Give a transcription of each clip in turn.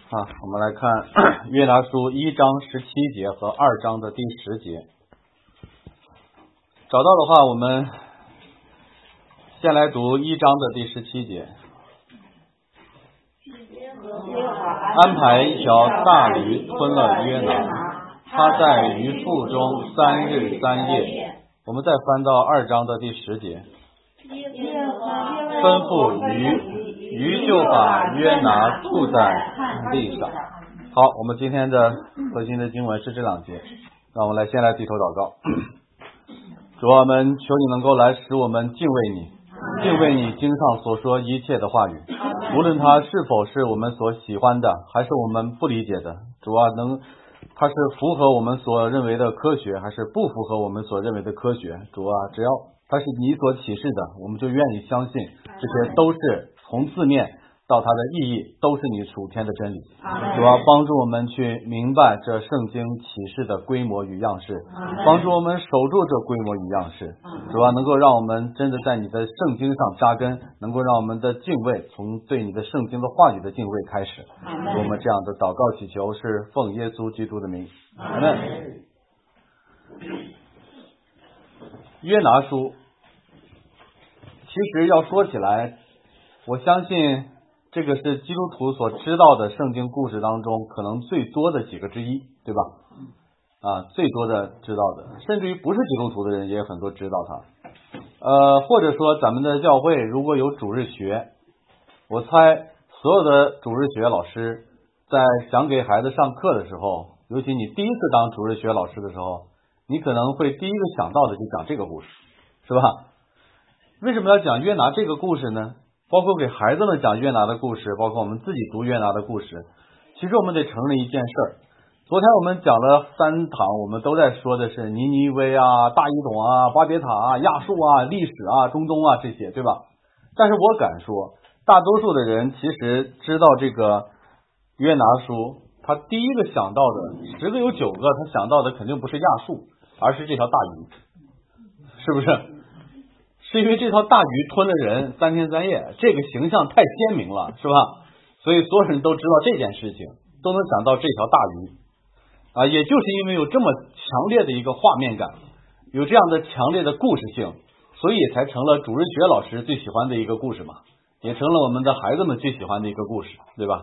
我们来看约拿书1章17节和2章的第10节。找到的话，我们先来读1章的第17节。安排一条大鱼吞了约拿，他在鱼腹中3日3夜。我们再翻到2章的第10节。吩咐鱼就把约拿吐在地上。好，我们今天的核心的经文是这2节。让我们先来低头祷告。主啊，我们求你能够来使我们敬畏你，敬畏你经上所说一切的话语，无论它是否是我们所喜欢的，还是我们不理解的。主啊，它是符合我们所认为的科学，还是不符合我们所认为的科学。主啊，只要它是你所启示的，我们就愿意相信，这些都是从字面到它的意义，都是你属天的真理。主要帮助我们去明白这圣经启示的规模与样式，帮助我们守住这规模与样式。主要能够让我们真的在你的圣经上扎根，能够让我们的敬畏从对你的圣经的话语的敬畏开始。我们这样的祷告祈求是奉耶稣基督的名。阿们。约拿书其实要说起来，我相信这个是基督徒所知道的圣经故事当中可能最多的几个之一，对吧？最多的知道的，甚至于不是基督徒的人也有很多知道它。或者说咱们的教会如果有主日学，我猜所有的主日学老师在想给孩子上课的时候，尤其你第一次当主日学老师的时候，你可能会第一个想到的就讲这个故事，是吧？为什么要讲约拿这个故事呢？包括给孩子们讲约拿的故事，包括我们自己读约拿的故事，其实我们得承认一件事儿。昨天我们讲了3堂，我们都在说的是尼尼微啊、大伊董啊、巴别塔啊、亚述啊、历史啊、中东啊这些，对吧？但是我敢说，大多数的人其实知道这个约拿书，他第一个想到的10个有9个，他想到的肯定不是亚述，而是这条大鱼，是不是？是因为这条大鱼吞了人3天3夜，这个形象太鲜明了，是吧？所以所有人都知道这件事情，都能想到这条大鱼也就是因为有这么强烈的一个画面感，有这样的强烈的故事性，所以才成了主日学老师最喜欢的一个故事嘛，也成了我们的孩子们最喜欢的一个故事，对吧？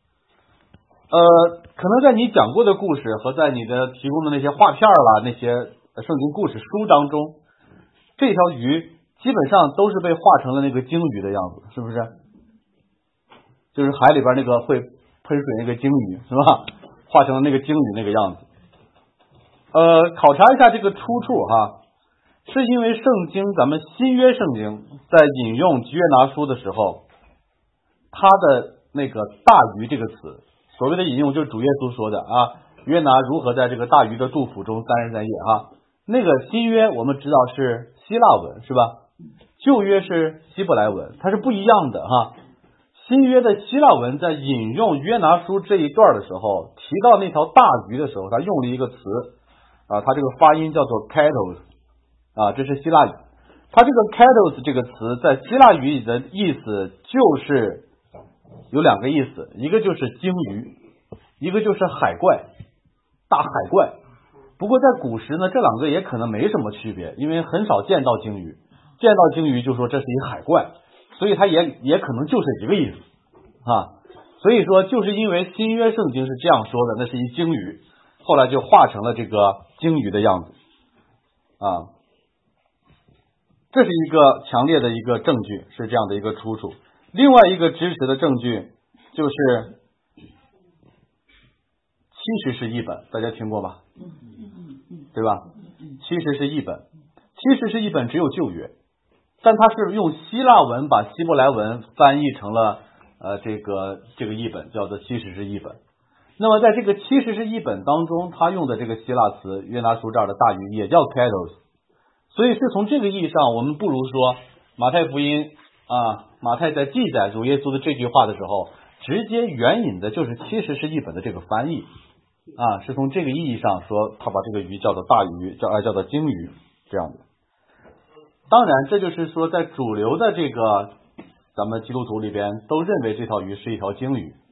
可能在你讲过的故事和在你的提供的那些画片啦，那些圣经故事书当中，这条鱼基本上都是被画成了那个鲸鱼的样子，是不是？就是海里边那个会喷水那个鲸鱼，是吧？画成了那个鲸鱼那个样子。考察一下这个出处是因为圣经，咱们新约圣经在引用约拿书的时候，它的那个大鱼这个词，所谓的引用就是主耶稣说的约拿如何在这个大鱼的肚腹中3日3夜那个新约我们知道是希腊文，是吧？旧约是希伯来文，它是不一样的新约的希腊文在引用约拿书这一段的时候，提到那条大鱼的时候，他用了一个词它这个发音叫做 katos 这是希腊语。它这个 katos 这个词在希腊语里的意思就是有2个意思，一个就是鲸鱼，一个就是海怪，大海怪。不过在古时呢，这2个也可能没什么区别，因为很少见到鲸鱼，见到鲸鱼就说这是一海怪，所以它也可能就是一个意思所以说就是因为新约圣经是这样说的，那是一鲸鱼，后来就画成了这个鲸鱼的样子这是一个强烈的一个证据，是这样的一个出处。另外一个支持的证据就是其实是译本，大家听过吧？对吧？其实是译本，其实是译本只有旧约，但它是用希腊文把希伯来文翻译成了这个译本，叫做其实是译本。那么在这个其实是译本当中，他用的这个希腊词约拿书这儿的大鱼也叫 katos， 所以是从这个意义上，我们不如说马太福音马太在记载主耶稣的这句话的时候，直接援引的就是其实是译本的这个翻译是从这个意义上说，他把这个鱼叫做大鱼，叫做鲸鱼这样的。当然这就是说在主流的这个咱们基督徒里边都认为这条鱼是一条鲸鱼。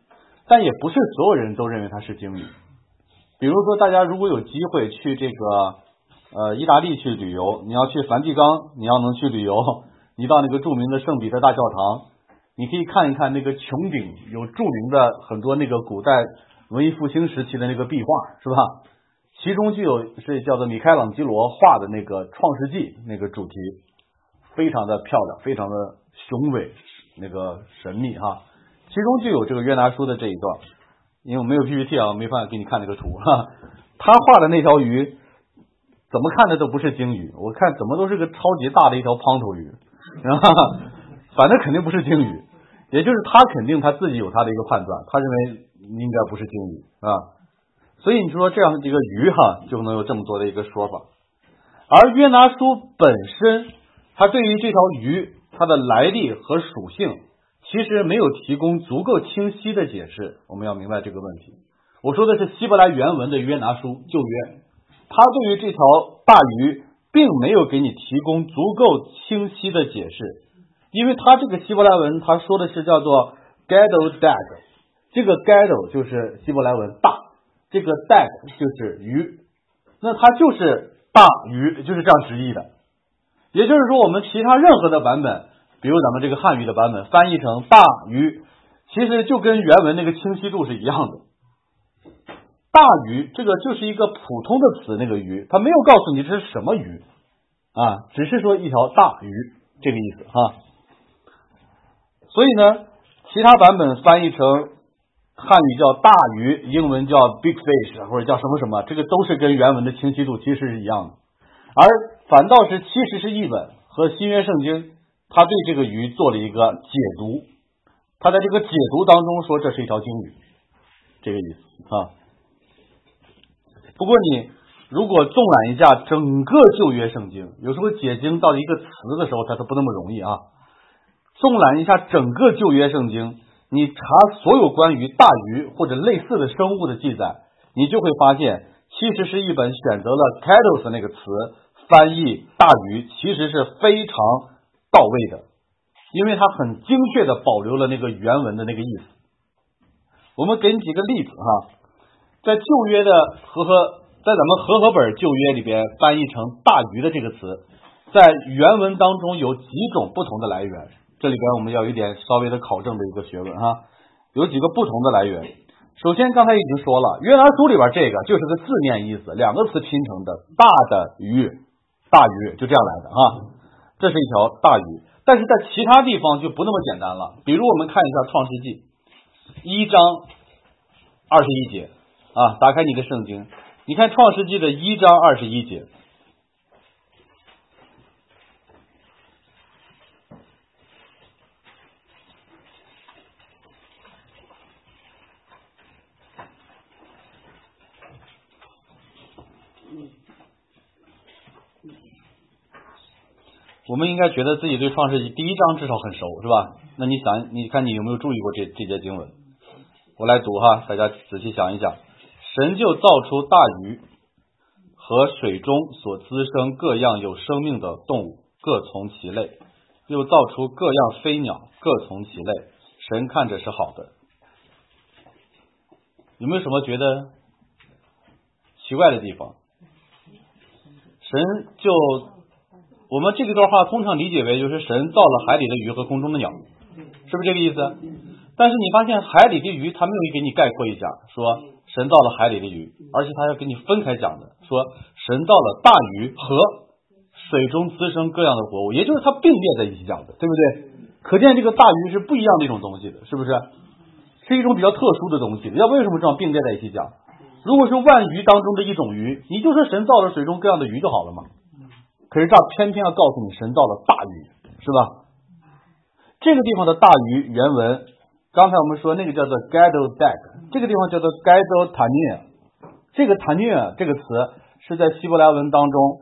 但也不是所有人都认为它是鲸鱼。比如说大家如果有机会去这个意大利去旅游，你要去梵蒂冈，你要能去旅游，你到那个著名的圣彼得大教堂，你可以看一看那个穹顶有著名的很多那个古代文艺复兴时期的那个壁画，是吧？其中就有是叫做米开朗基罗画的那个创世纪那个主题，非常的漂亮，非常的雄伟，那个神秘哈。其中就有这个约拿书的这一段，因为我没有 PPT 啊，没办法给你看那个图哈。他画的那条鱼怎么看的都不是鲸鱼，我看怎么都是个超级大的一条胖头鱼，反正肯定不是鲸鱼，也就是他肯定他自己有他的一个判断，他认为应该不是鲸鱼啊。所以你说这样一个鱼哈，就能有这么多的一个说法。而约拿书本身，它对于这条鱼它的来历和属性，其实没有提供足够清晰的解释。我们要明白这个问题。我说的是希伯来原文的约拿书旧约，它对于这条大鱼并没有给你提供足够清晰的解释，因为它这个希伯来文它说的是叫做 gadol dag， 这个 gadol 就是希伯来文大，这个 dag 就是鱼，那它就是大鱼，就是这样直译的。也就是说我们其他任何的版本，比如咱们这个汉语的版本翻译成大鱼，其实就跟原文那个清晰度是一样的。大鱼这个就是一个普通的词，那个鱼它没有告诉你这是什么鱼啊，只是说一条大鱼这个意思哈。所以呢，其他版本翻译成汉语叫大鱼，英文叫 big fish 或者叫什么什么，这个都是跟原文的清晰度其实是一样的。而反倒是其实是译本和新约圣经，他对这个鱼做了一个解读，他在这个解读当中说这是一条鲸鱼，这个意思啊。不过你如果纵览一下整个旧约圣经，有时候解经到一个词的时候它不那么容易啊。纵览一下整个旧约圣经，你查所有关于大鱼或者类似的生物的记载，你就会发现其实是一本选择了 kados 那个词翻译大鱼，其实是非常到位的，因为它很精确的保留了那个原文的那个意思。我们给你几个例子哈，在旧约的在咱们和合本旧约里边翻译成大鱼的这个词，在原文当中有几种不同的来源，这里边我们要有一点稍微的考证的一个学问哈，有几个不同的来源。首先刚才已经说了，约拿书里边这个就是个字面意思，两个词拼成的，大的鱼，大鱼就这样来的哈，这是一条大鱼。但是在其他地方就不那么简单了，比如我们看一下创世纪1章21节啊，打开你的圣经，你看创世纪的1章21节。我们应该觉得自己对创世纪第1章至少很熟，是吧？那你想，你看你有没有注意过这节经文？我来读哈，大家仔细想一想。神就造出大鱼和水中所滋生各样有生命的动物，各从其类，又造出各样飞鸟，各从其类。神看着是好的。有没有什么觉得奇怪的地方？神就我们这个段话通常理解为就是神造了海里的鱼和空中的鸟，是不是这个意思？但是你发现海里的鱼他没有给你概括一下，说神造了海里的鱼，而且他要给你分开讲的，说神造了大鱼和水中滋生各样的活物，也就是他并列在一起讲的，对不对？可见这个大鱼是不一样的一种东西的，是不是？是一种比较特殊的东西的，要不为什么这样并列在一起讲？如果是万鱼当中的一种鱼，你就说神造了水中各样的鱼就好了嘛。可是这偏偏要告诉你神造了大鱼，是吧？这个地方的大鱼原文，刚才我们说那个叫做 gadol dag， 这个地方叫做 gadol tanir， 这个 tanir 这个词是在希伯来文当中，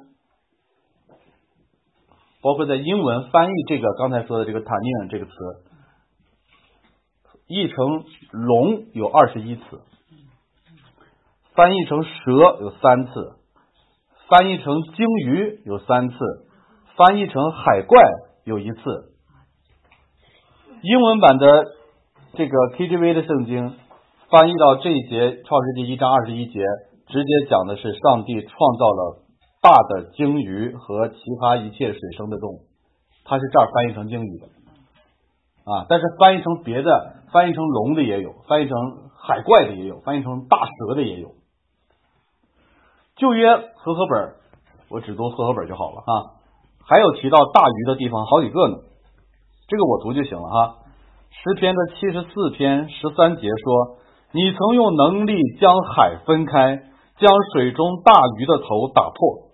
包括在英文翻译这个刚才说的这个 tanir 这个词，译成龙有21次，翻译成蛇有3次，翻译成鲸鱼有3次，翻译成海怪有1次。英文版的这个 KJV 的圣经翻译到这一节创世纪1章21节，直接讲的是上帝创造了大的鲸鱼和其他一切水生的动物，它是这儿翻译成鲸鱼的但是翻译成别的，翻译成龙的也有，翻译成海怪的也有，翻译成大蛇的也有。旧约和合本，我只读和合本就好了还有提到大鱼的地方好几个呢，这个我读就行了诗篇的74篇13节说，你曾用能力将海分开，将水中大鱼的头打破。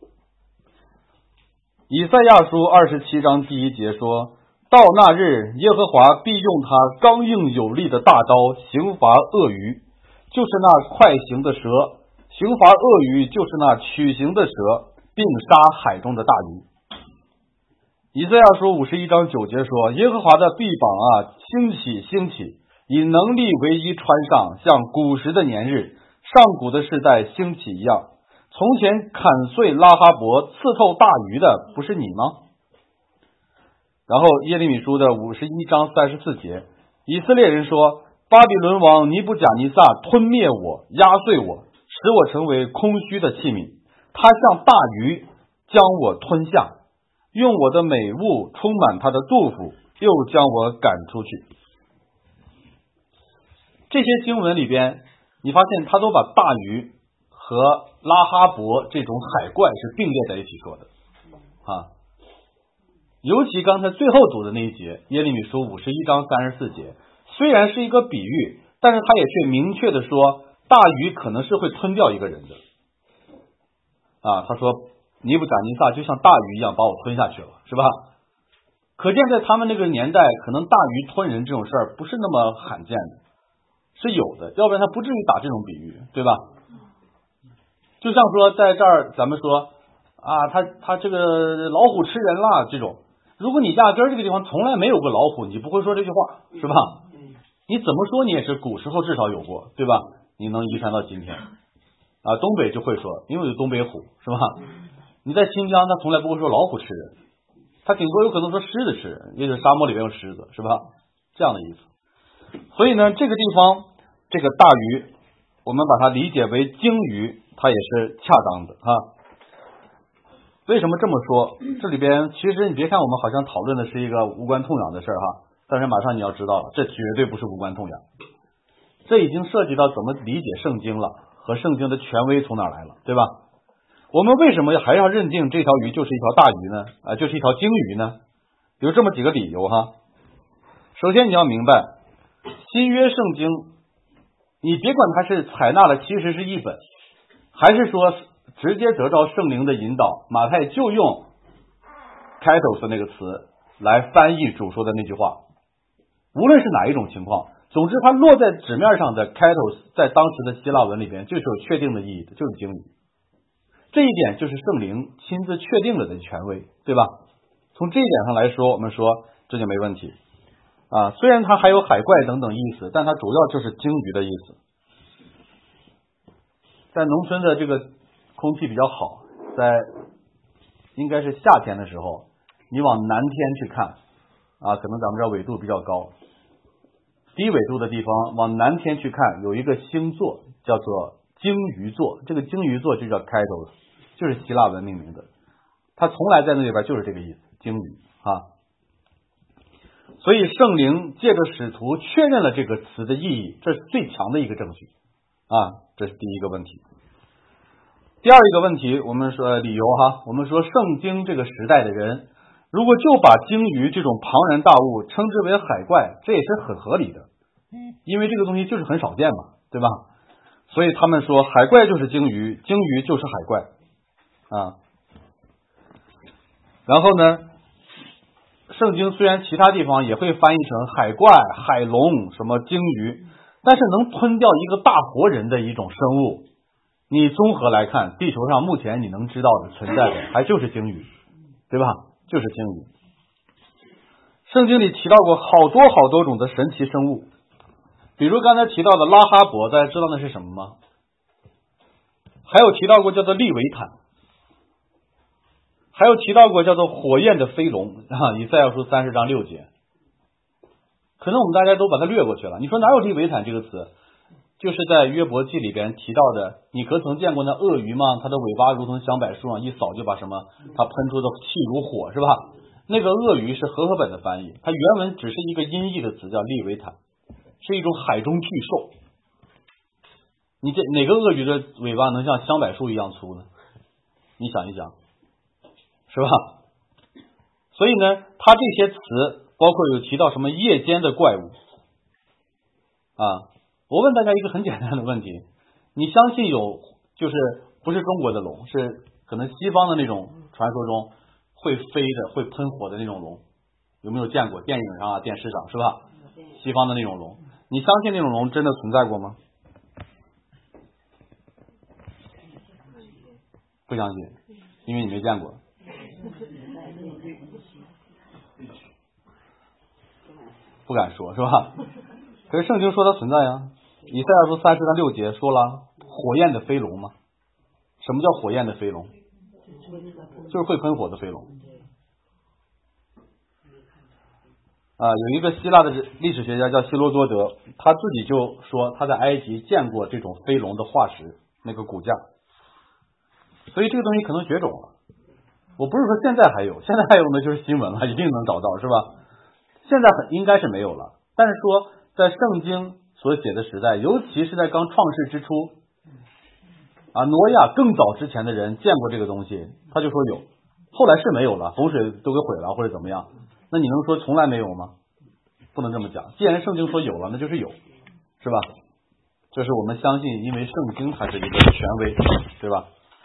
以赛亚书27章第1节说，到那日，耶和华必用他刚硬有力的大刀刑罚鳄鱼，就是那快行的蛇，刑罚鳄鱼就是那曲行的蛇，并杀海中的大鱼。以赛亚书51章9节说，耶和华的臂膀兴起兴起，以能力为衣穿上，像古时的年日，上古的世代兴起一样。从前砍碎拉哈伯刺透大鱼的不是你吗？然后耶利米书的51章34节，以色列人说，巴比伦王尼布甲尼撒吞灭我，压碎我，使我成为空虚的器皿，他像大鱼将我吞下，用我的美物充满他的肚腹，又将我赶出去。这些经文里边，你发现他都把大鱼和拉哈伯这种海怪是并列在一起说的尤其刚才最后读的那一节，耶利米书51章34节，虽然是一个比喻，但是他也却明确的说，大鱼可能是会吞掉一个人的他说尼布甲尼撒就像大鱼一样把我吞下去了，是吧？可见在他们那个年代，可能大鱼吞人这种事儿不是那么罕见的，是有的，要不然他不至于打这种比喻，对吧？就像说在这儿咱们说他这个老虎吃人了这种，如果你压根儿这个地方从来没有过老虎，你不会说这句话，是吧？你怎么说你也是古时候至少有过，对吧？你能遗传到今天东北就会说，因为有东北虎，是吧？你在新疆他从来不会说老虎吃人，他顶多有可能说狮子吃人，也就是沙漠里面有狮子，是吧？这样的意思。所以呢，这个地方这个大鱼我们把它理解为鲸鱼，它也是恰当的为什么这么说？这里边其实你别看我们好像讨论的是一个无关痛痒的事但是马上你要知道了，这绝对不是无关痛痒，这已经涉及到怎么理解圣经了，和圣经的权威从哪来了，对吧？我们为什么还要认定这条鱼就是一条大鱼呢？就是一条鲸鱼呢？有这么几个理由首先你要明白，新约圣经你别管它是采纳了其实是译本，还是说直接得到圣灵的引导，马太就用 kaitos 那个词来翻译主说的那句话，无论是哪一种情况，总之它落在纸面上的 kaitos 在当时的希腊文里边就是有确定的意义的，就是鲸鱼。这一点就是圣灵亲自确定了的权威，对吧？从这一点上来说，我们说这就没问题虽然它还有海怪等等意思，但它主要就是鲸鱼的意思。在农村的这个空气比较好，在应该是夏天的时候，你往南天去看可能咱们这儿纬度比较高，低纬度的地方往南天去看，有一个星座叫做鲸鱼座，这个鲸鱼座就叫 kaitos， 就是希腊文命名的，它从来在那里边就是这个意思，鲸鱼所以圣灵借着使徒确认了这个词的意义，这是最强的一个证据这是第一个问题。第二一个问题，我们说理由我们说圣经这个时代的人如果就把鲸鱼这种庞然大物称之为海怪，这也是很合理的，因为这个东西就是很少见嘛，对吧？所以他们说海怪就是鲸鱼，鲸鱼就是海怪然后呢，圣经虽然其他地方也会翻译成海怪、海龙、什么鲸鱼，但是能吞掉一个大活人的一种生物，你综合来看，地球上目前你能知道的存在的还就是鲸鱼，对吧？就是鲸鱼。圣经里提到过好多好多种的神奇生物，比如刚才提到的拉哈伯，大家知道那是什么吗？还有提到过叫做利维坦，还有提到过叫做火焰的飞龙以赛亚书30章6节。可能我们大家都把它略过去了，你说哪有利维坦这个词？ 就是在约伯记里边提到的，你可曾见过那鳄鱼吗？它的尾巴如同香柏树上一扫就把什么，它喷出的气如火，是吧？那个鳄鱼是和合本的翻译，它原文只是一个音译的词叫利维坦，是一种海中巨兽。你这哪个鳄鱼的尾巴能像香柏树一样粗呢？你想一想，是吧？所以呢，它这些词包括有提到什么夜间的怪物啊。我问大家一个很简单的问题，你相信有就是不是中国的龙，是可能西方的那种传说中会飞的会喷火的那种龙，有没有见过？电影上啊电视上是吧？西方的那种龙，你相信那种龙真的存在过吗？不相信，因为你没见过。不敢说是吧？可是圣经说它存在啊。以赛亚书30章6节说了，火焰的飞龙吗？什么叫火焰的飞龙？就是会喷火的飞龙。有一个希腊的历史学家叫希罗多德，他自己就说他在埃及见过这种飞龙的化石，那个骨架。所以这个东西可能绝种了。我不是说现在还有，现在还有呢就是新闻了，一定能找到，是吧？现在应该是没有了。但是说在圣经所写的时代，尤其是在刚创世之初挪亚更早之前的人见过这个东西，他就说有，后来是没有了，洪水都给毁了或者怎么样。那你能说从来没有吗？不能这么讲。既然圣经说有了，那就是有，是吧？这是我们相信，因为圣经它是一个权威，对吧？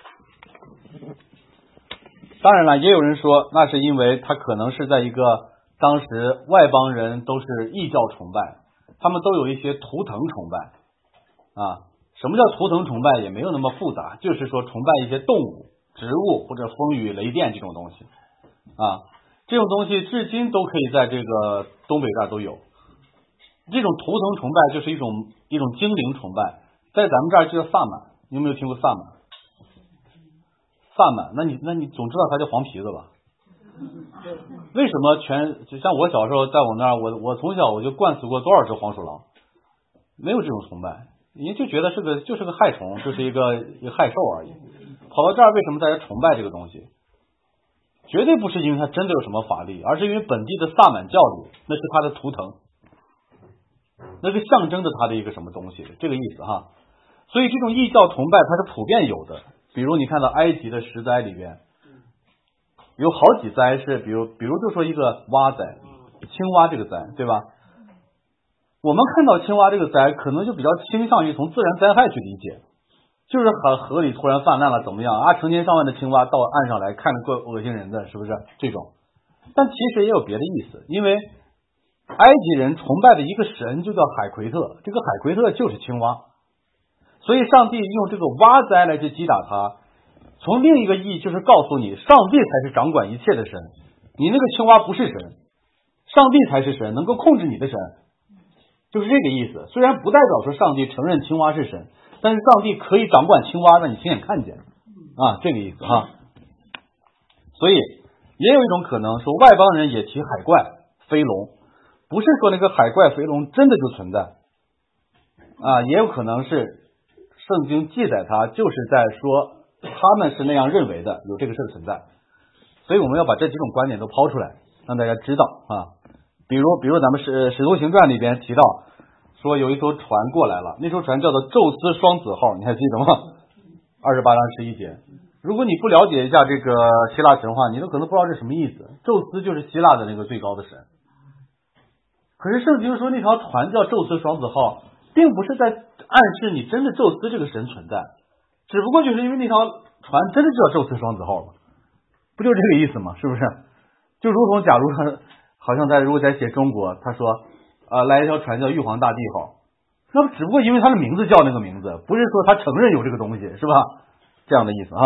当然了，也有人说那是因为他可能是在一个当时外邦人都是异教崇拜，他们都有一些图腾崇拜什么叫图腾崇拜？也没有那么复杂，就是说崇拜一些动物、植物或者风雨雷电这种东西这种东西至今都可以在这个东北这儿都有。这种图腾崇拜就是一种精灵崇拜，在咱们这儿就叫萨满。你有没有听过萨满？萨满，那你总知道它叫黄皮子吧？为什么就像我小时候在我那儿，我从小我就灌死过多少只黄鼠狼？没有这种崇拜，人就觉得就是个害虫，就是一个害兽而已。跑到这儿为什么大家崇拜这个东西？绝对不是因为它真的有什么法力，而是因为本地的萨满教里那是它的图腾，那是象征着它的一个什么东西，这个意思哈。所以这种异教崇拜它是普遍有的。比如你看到埃及的10灾里边有好几灾是比如就说一个蛙灾，青蛙这个灾，对吧？我们看到青蛙这个灾可能就比较倾向于从自然灾害去理解，就是河里突然泛滥了怎么样成千上万的青蛙到岸上来，看着够恶心人的，是不是这种？但其实也有别的意思，因为埃及人崇拜的一个神就叫海奎特，这个海奎特就是青蛙，所以上帝用这个蛙灾来去击打他。从另一个意义就是告诉你，上帝才是掌管一切的神，你那个青蛙不是神，上帝才是神，能够控制你的神，就是这个意思。虽然不代表说上帝承认青蛙是神，但是上帝可以掌管青蛙，让你亲眼看见这个意思所以也有一种可能说，外邦人也提海怪飞龙，不是说那个海怪飞龙真的就存在也有可能是圣经记载它就是在说他们是那样认为的，有这个事存在。所以我们要把这几种观点都抛出来，让大家知道比如咱们使徒行传里边提到说有一艘船过来了，那艘船叫做宙斯双子号，你还记得吗？28章11节。如果你不了解一下这个希腊神话，你都可能不知道这什么意思。宙斯就是希腊的那个最高的神，可是圣经说那条船叫宙斯双子号，并不是在暗示你真的宙斯这个神存在，只不过就是因为那条船真的就叫宙斯双子号嘛，不就是这个意思吗？是不是？就如同假如好像如果在写中国，他说来一条船叫玉皇大帝号，那只不过因为他的名字叫那个名字，不是说他承认有这个东西，是吧？这样的意思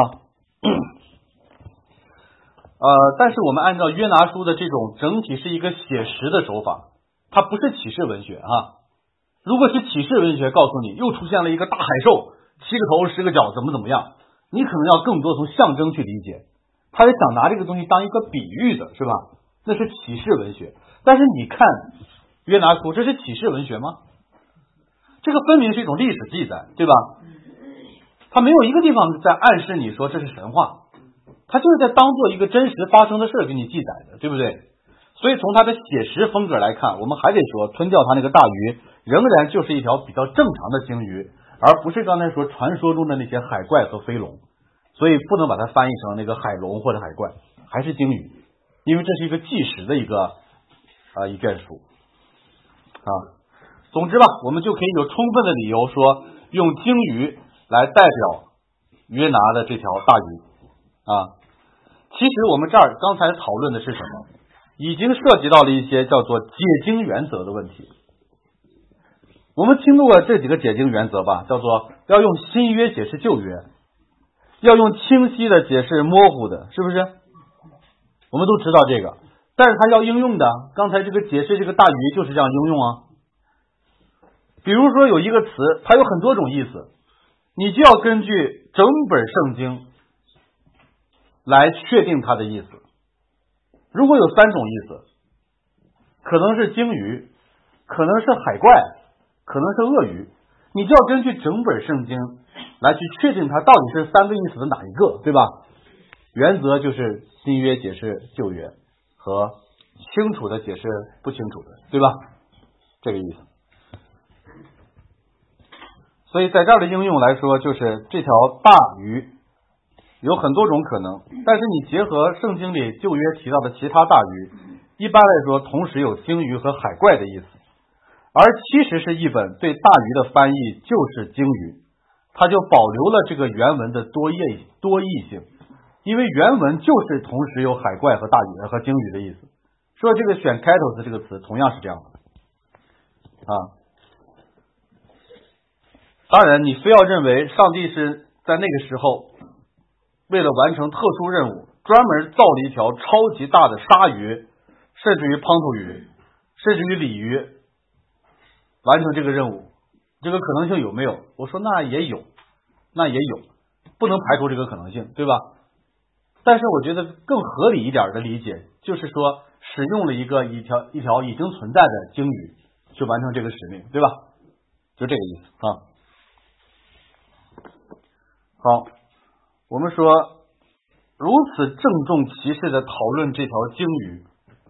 但是我们按照约拿书的这种整体是一个写实的手法，它不是启示文学如果是启示文学告诉你又出现了一个大海兽，7个头10个脚怎么样，你可能要更多从象征去理解，他是想拿这个东西当一个比喻的，是吧？那是启示文学。但是你看约拿书，这是启示文学吗？ 这个分明是一种历史记载，对吧？它没有一个地方在暗示你说这是神话，它就是在当做一个真实发生的事给你记载的，对不对？所以从它的写实风格来看，我们还得说吞掉它那个大鱼仍然就是一条比较正常的鲸鱼，而不是刚才说传说中的那些海怪和飞龙，所以不能把它翻译成那个海龙或者海怪，还是鲸鱼，因为这是一个纪实的一卷书啊。总之吧，我们就可以有充分的理由说用鲸鱼来代表约拿的这条大鱼啊。其实我们这儿刚才讨论的是什么？已经涉及到了一些叫做解经原则的问题。我们听过这几个解经原则吧，叫做要用新约解释旧约，要用清晰的解释模糊的，是不是？我们都知道这个，但是它要应用的，刚才这个解释这个大鱼就是这样应用啊。比如说有一个词，它有很多种意思，你就要根据整本圣经来确定它的意思。如果有3种意思，可能是鲸鱼，可能是海怪，可能是鳄鱼，你就要根据整本圣经来去确定它到底是3个意思的哪一个，对吧？原则就是新约解释旧约和清楚的解释不清楚的，对吧？这个意思。所以在这儿的应用来说，就是这条大鱼有很多种可能，但是你结合圣经里旧约提到的其他大鱼，一般来说同时有鲸鱼和海怪的意思，而其实是译本对大鱼的翻译就是鲸鱼，它就保留了这个原文的多义性，因为原文就是同时有海怪和大鱼和鲸鱼的意思。说这个选 Ketos 这个词同样是这样的啊。当然你非要认为上帝是在那个时候为了完成特殊任务专门造了一条超级大的鲨鱼，甚至于胖头鱼，甚至于鲤鱼完成这个任务，这个可能性有没有？我说那也有，不能排除这个可能性，对吧？但是我觉得更合理一点的理解就是说使用了一条已经存在的鲸鱼去完成这个使命，对吧？就这个意思啊。好，我们说如此郑重其事的讨论这条鲸鱼，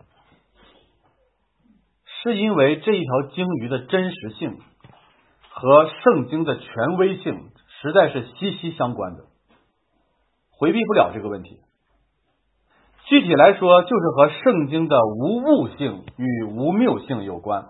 是因为这一条鲸鱼的真实性和圣经的权威性实在是息息相关的，回避不了这个问题。具体来说，就是和圣经的无物性与无谬性有关。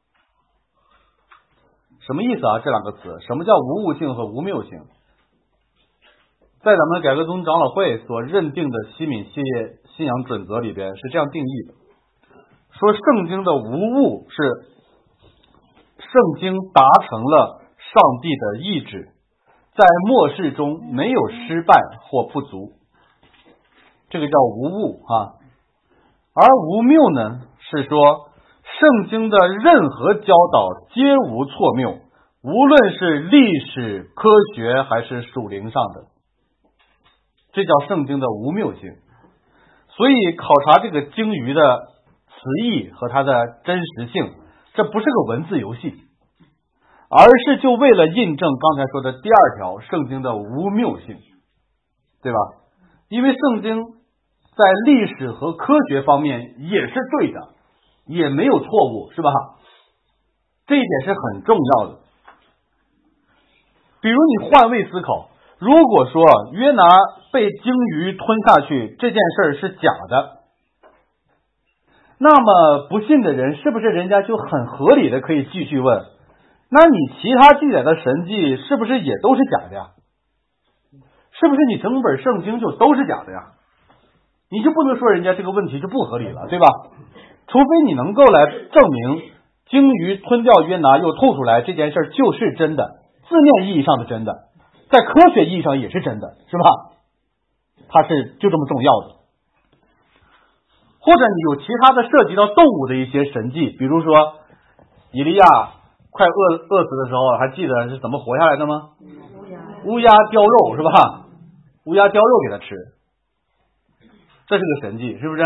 什么意思啊？这2个词，什么叫无物性和无谬性？在咱们改革宗长老会所认定的西敏系列信仰准则里边是这样定义的，说圣经的无误是圣经达成了上帝的意志，在末世中没有失败或不足，这个叫无误啊。而无谬呢，是说圣经的任何教导皆无错谬，无论是历史、科学还是属灵上的，这叫圣经的无谬性。所以考察这个鲸鱼的词义和它的真实性，这不是个文字游戏，而是就为了印证刚才说的第2条圣经的无谬性，对吧？因为圣经在历史和科学方面也是对的，也没有错误，是吧？这一点是很重要的。比如你换位思考，如果说约拿被鲸鱼吞下去这件事是假的，那么不信的人是不是人家就很合理的可以继续问，那你其他记载的神迹是不是也都是假的呀？是不是你整本圣经就都是假的呀？你就不能说人家这个问题就不合理了，对吧？除非你能够来证明鲸鱼吞掉约拿又吐出来这件事就是真的，字面意义上的真的，在科学意义上也是真的，是吧？它是就这么重要的。或者你有其他的涉及到动物的一些神迹，比如说以利亚快饿死的时候，还记得是怎么活下来的吗？乌鸦叼肉，是吧？乌鸦叼肉给他吃，这是个神迹，是不是？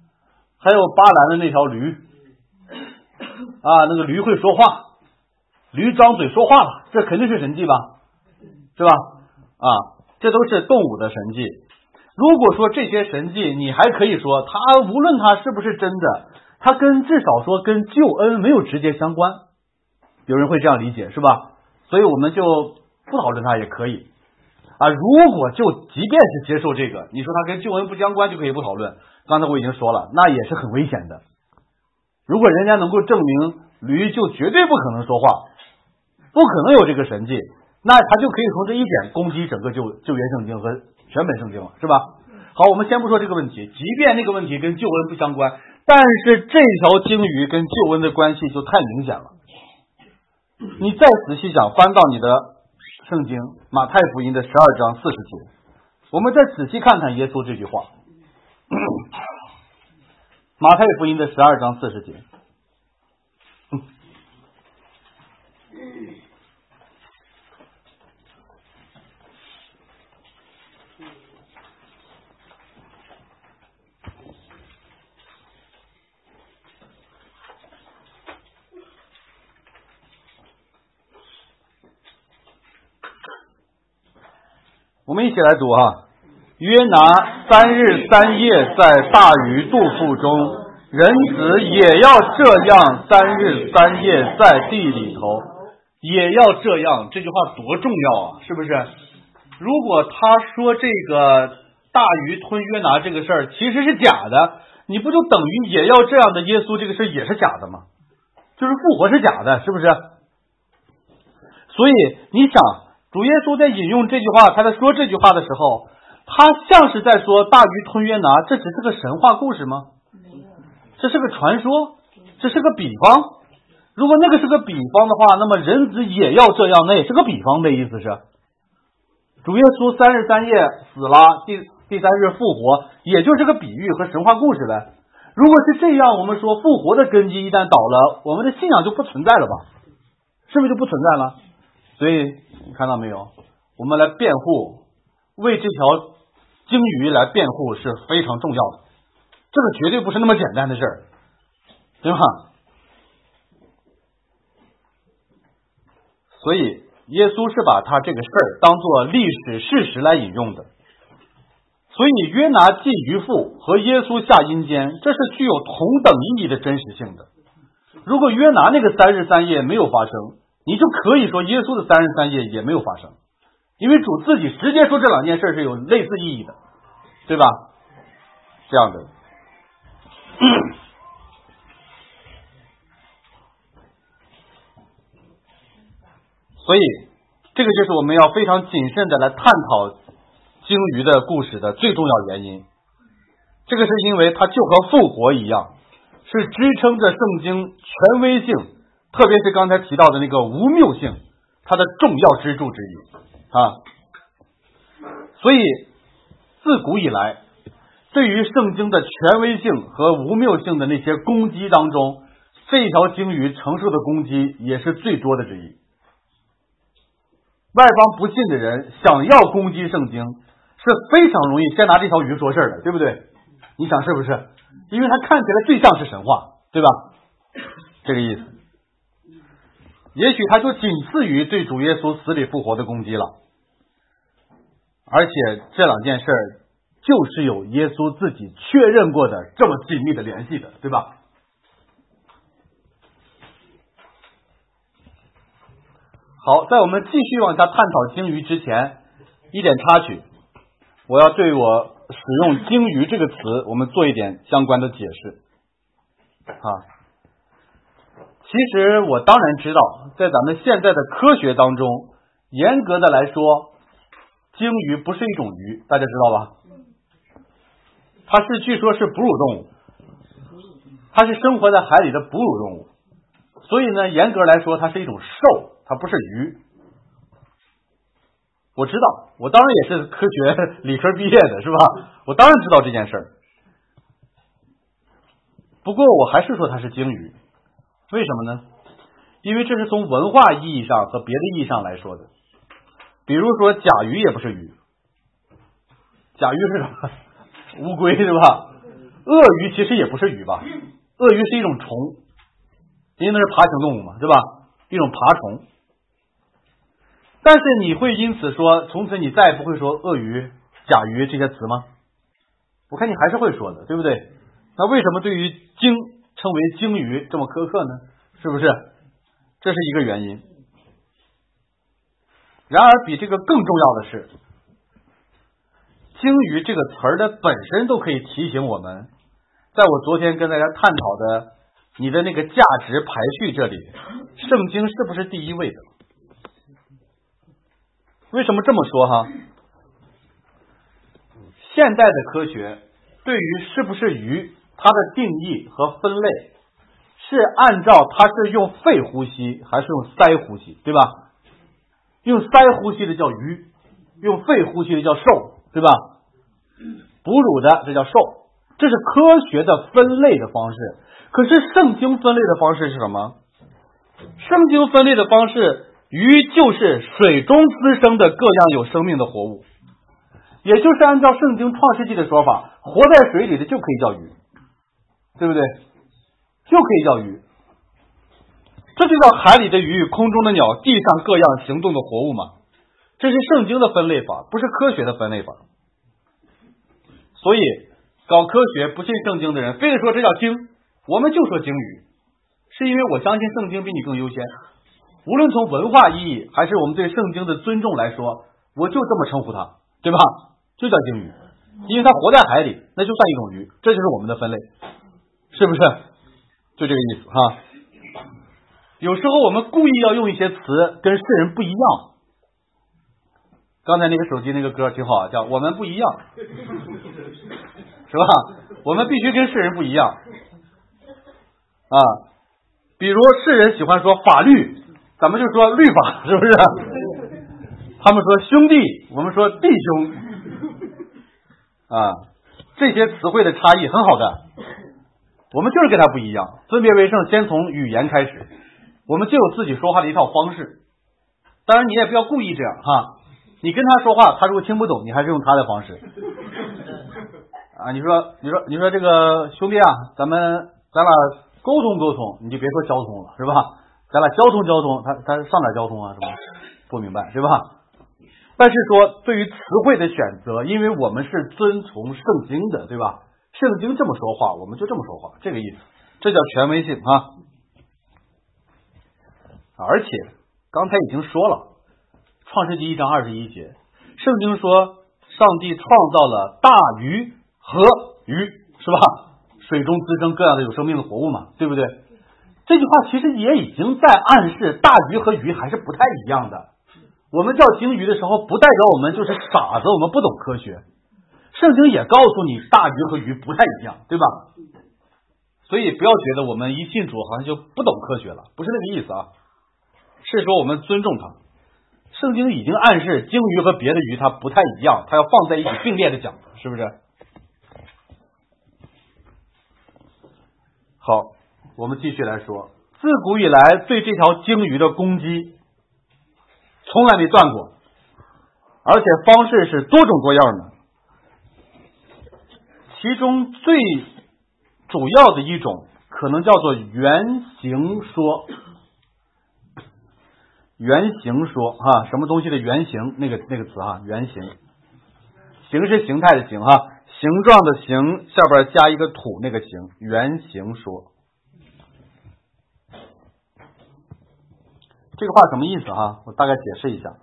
还有巴兰的那条驴啊，那个驴会说话， 驴张嘴说话了，这肯定是神迹吧，是吧？这都是动物的神迹。如果说这些神迹，你还可以说它无论它是不是真的，它至少说跟救恩没有直接相关，有人会这样理解，是吧？所以我们就不讨论它也可以如果就即便是接受这个，你说它跟救恩不相关就可以不讨论，刚才我已经说了，那也是很危险的。如果人家能够证明驴就绝对不可能说话，不可能有这个神迹，那他就可以从这一点攻击整个救援圣经和全本圣经了，是吧？好，我们先不说这个问题，即便那个问题跟救恩不相关，但是这条经语跟救恩的关系就太明显了。你再仔细讲，翻到你的圣经马太福音的12章40节，我们再仔细看看耶稣这句话。马太福音的12章40节，我们一起来读约拿3日3夜在大鱼肚腹中，人子也要这样3日3夜在地里头，也要这样，这句话多重要是不是？如果他说这个大鱼吞约拿这个事儿其实是假的，你不就等于也要这样的耶稣这个事也是假的吗？就是复活是假的，是不是？所以你想，主耶稣在引用这句话，他在说这句话的时候，他像是在说大鱼吞约拿，这只是个神话故事吗？这是个传说，这是个比方。如果那个是个比方的话，那么人子也要这样，那也是个比方的意思是，主耶稣3日3夜死了，第3日复活，也就是个比喻和神话故事呗。如果是这样，我们说复活的根基一旦倒了，我们的信仰就不存在了吧？是不是就不存在了？所以你看到没有，我们来辩护，为这条经语来辩护是非常重要的，这个绝对不是那么简单的事儿，对吧？所以耶稣是把他这个事儿当作历史事实来引用的。所以约拿进鱼腹和耶稣下阴间，这是具有同等意义的真实性的。如果约拿那个3日3夜没有发生，你就可以说耶稣的3日3夜也没有发生，因为主自己直接说这两件事是有类似意义的，对吧？这样的。所以这个就是我们要非常谨慎的来探讨鲸鱼的故事的最重要原因。这个是因为它就和复活一样，是支撑着圣经权威性，特别是刚才提到的那个无谬性，它的重要支柱之一所以自古以来，对于圣经的权威性和无谬性的那些攻击当中，这条鲸鱼承受的攻击也是最多的之一。外邦不信的人想要攻击圣经，是非常容易先拿这条鱼说事的，对不对？你想是不是？因为它看起来最像是神话，对吧？这个意思。也许它就仅次于对主耶稣死里复活的攻击了。而且这两件事就是有耶稣自己确认过的这么紧密的联系的，对吧？好，在我们继续往下探讨鲸鱼之前，一点插曲，我要对我使用鲸鱼这个词，我们做一点相关的解释其实我当然知道，在咱们现在的科学当中，严格的来说，鲸鱼不是一种鱼，大家知道吧？它是据说是哺乳动物，它是生活在海里的哺乳动物，所以呢，严格来说，它是一种兽，它不是鱼。我知道，我当然也是科学理科毕业的，是吧？我当然知道这件事儿。不过我还是说它是鲸鱼，为什么呢？因为这是从文化意义上和别的意义上来说的。比如说甲鱼也不是鱼，甲鱼是什么？乌龟，对吧？鳄鱼其实也不是鱼吧？鳄鱼是一种虫，因为那是爬行动物嘛，对吧？ 一种爬虫。但是你会因此说从此你再也不会说鳄鱼、甲鱼这些词吗？我看你还是会说的，对不对？那为什么对于鲸称为鲸鱼这么苛刻呢？是不是？这是一个原因。然而比这个更重要的是，鲸鱼这个词儿的本身都可以提醒我们，在我昨天跟大家探讨的你的那个价值排序这里，圣经是不是第一位的？为什么这么说哈？现代的科学对于是不是鱼，它的定义和分类是按照它是用肺呼吸还是用鳃呼吸，对吧？用鳃呼吸的叫鱼，用肺呼吸的叫兽，对吧？哺乳的这叫兽，这是科学的分类的方式。可是圣经分类的方式是什么？圣经分类的方式，鱼就是水中滋生的各样有生命的活物，也就是按照圣经创世纪的说法，活在水里的就可以叫鱼，对不对？就可以叫鱼。这就叫海里的鱼、空中的鸟、地上各样行动的活物嘛。这是圣经的分类法，不是科学的分类法。所以搞科学不信圣经的人非得说这叫鲸，我们就说鲸鱼，是因为我相信圣经比你更优先。无论从文化意义还是我们对圣经的尊重来说，我就这么称呼它，对吧？就叫鲸鱼，因为它活在海里，那就算一种鱼，这就是我们的分类，是不是？就这个意思哈。有时候我们故意要用一些词跟世人不一样。刚才那个手机那个歌挺好，叫我们不一样，是吧？我们必须跟世人不一样啊。比如世人喜欢说法律，咱们就说律法，是不是？他们说兄弟，我们说弟兄啊，这些词汇的差异很好的，我们就是跟他不一样。分别为圣先从语言开始，我们就有自己说话的一套方式。当然你也不要故意这样哈，你跟他说话，他如果听不懂，你还是用他的方式啊。你说这个兄弟啊，咱俩沟通沟通，你就别说交通了，是吧？咱俩交通交通，他上哪交通啊？是吧？不明白，对吧？但是说对于词汇的选择，因为我们是遵从圣经的，对吧？圣经这么说话，我们就这么说话，这个意思，这叫权威性啊。而且刚才已经说了，创世纪1章21节，圣经说上帝创造了大鱼和鱼，是吧？水中滋生各样的有生命的活物嘛，对不对？这句话其实也已经在暗示大鱼和鱼还是不太一样的。我们叫鲸鱼的时候，不代表我们就是傻子，我们不懂科学。圣经也告诉你大鱼和鱼不太一样，对吧？所以不要觉得我们一信主好像就不懂科学了，不是那个意思啊，是说我们尊重它。圣经已经暗示鲸鱼和别的鱼它不太一样，它要放在一起并列的讲，是不是？好，我们继续来说，自古以来对这条鲸鱼的攻击从来没断过，而且方式是多种多样的。其中最主要的一种可能叫做原型说。原型说哈，什么东西的原型，那个词哈，原型，形是形态的形哈，形状的形下边加一个土那个形，原型说。这个话什么意思哈？我大概解释一下。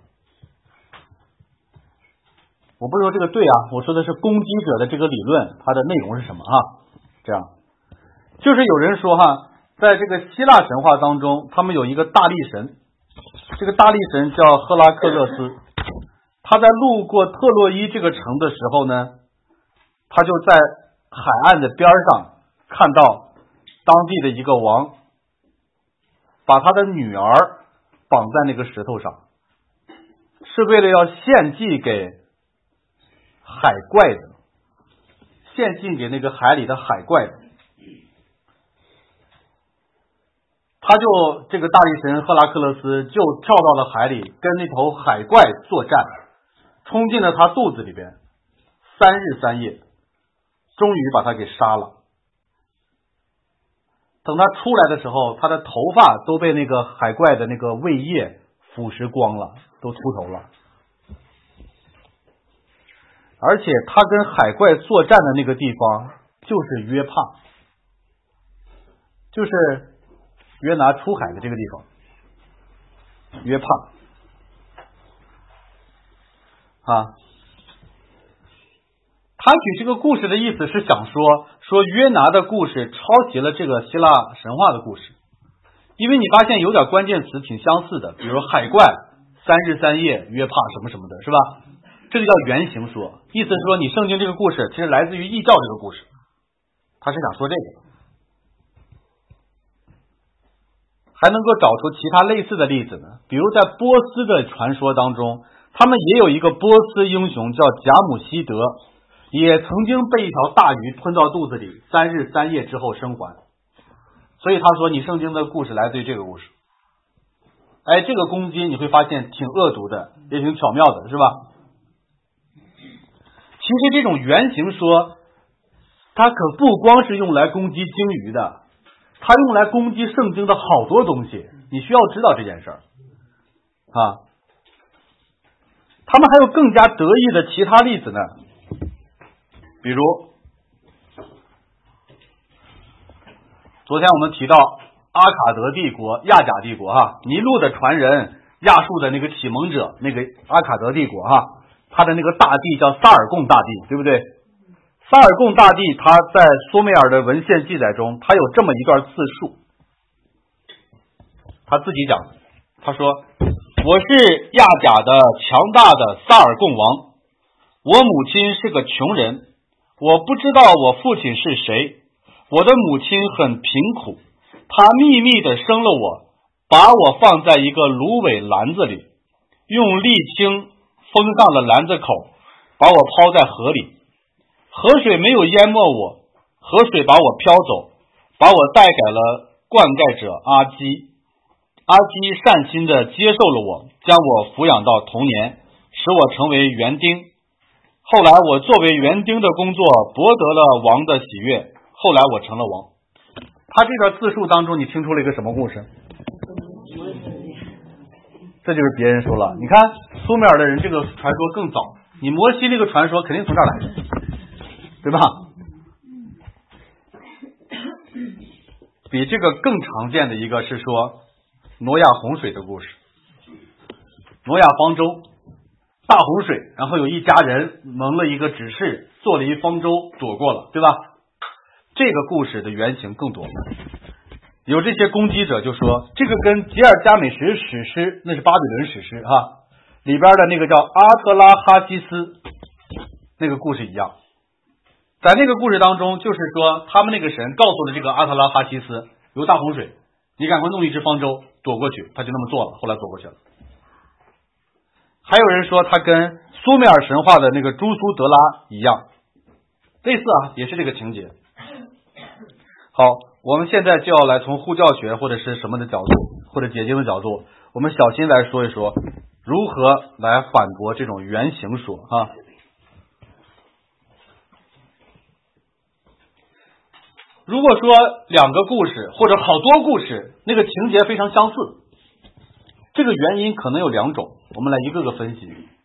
我不是说这个对啊，我说的是攻击者的这个理论，它的内容是什么哈？这样，就是有人说哈，在这个希腊神话当中，他们有一个大力神。这个大力神叫赫拉克勒斯，他在路过特洛伊这个城的时候呢，他就在海岸的边上看到当地的一个王把他的女儿绑在那个石头上，是为了要献祭给海怪的，献祭给那个海里的海怪的。他就这个大力神赫拉克勒斯就跳到了海里，跟那头海怪作战，冲进了他肚子里边，3日3夜，终于把他给杀了。 等他出来的时候，他的头发都被那个海怪的那个胃液腐蚀光了，都秃头了。而且他跟海怪作战的那个地方就是约帕，就是约拿出海的这个地方，约帕啊。他举这个故事的意思是想说约拿的故事抄袭了这个希腊神话的故事，因为你发现有点关键词挺相似的，比如海怪、3日3夜、约帕什么什么的，是吧？这个叫原型说，意思是说你圣经这个故事其实来自于异教这个故事，他是想说这个。还能够找出其他类似的例子呢，比如在波斯的传说当中，他们也有一个波斯英雄叫贾姆希德，也曾经被一条大鱼吞到肚子里，3日3夜之后生还。所以他说你圣经的故事来自于这个故事。哎，这个攻击你会发现挺恶毒的，也挺巧妙的，是吧？其实这种原型说，它可不光是用来攻击鲸鱼的，它用来攻击圣经的好多东西，你需要知道这件事儿啊。他们还有更加得意的其他例子呢，比如昨天我们提到阿卡德帝国、亚甲帝国尼禄的传人、亚述的那个启蒙者，那个阿卡德帝国他的那个大帝叫萨尔贡大帝，对不对？萨尔贡大帝他在苏美尔的文献记载中，他有这么一段自述，他自己讲，他说：我是亚甲的强大的萨尔贡王，我母亲是个穷人，我不知道我父亲是谁，我的母亲很贫苦，她秘密地生了我，把我放在一个芦苇篮子里，用沥青封上了篮子口，把我抛在河里，河水没有淹没我，河水把我漂走，把我带给了灌溉者阿基，阿基善心地接受了我，将我抚养到童年，使我成为园丁。后来我作为园丁的工作博得了王的喜悦，后来我成了王。他这段自述当中，你听出了一个什么故事？这就是别人说了，你看苏美尔的人这个传说更早，你摩西这个传说肯定从这儿来的，对吧？比这个更常见的一个是说挪亚洪水的故事。挪亚方舟，大洪水，然后有一家人蒙了一个指示，做了一方舟躲过了，对吧？这个故事的原型更多，有这些攻击者就说这个跟吉尔加美什史诗，那是巴比伦史诗里边的那个叫阿特拉哈西斯那个故事一样。在那个故事当中，就是说他们那个神告诉了这个阿特拉哈西斯有大洪水，你赶快弄一只方舟躲过去，他就那么做了，后来躲过去了。还有人说他跟苏美尔神话的那个朱苏德拉一样，类似也是这个情节。好，我们现在就要来从护教学或者是什么的角度，或者解经的角度，我们小心来说一说如何来反驳这种原型说如果说两个故事或者好多故事那个情节非常相似，这个原因可能有两种，我们来一个个分析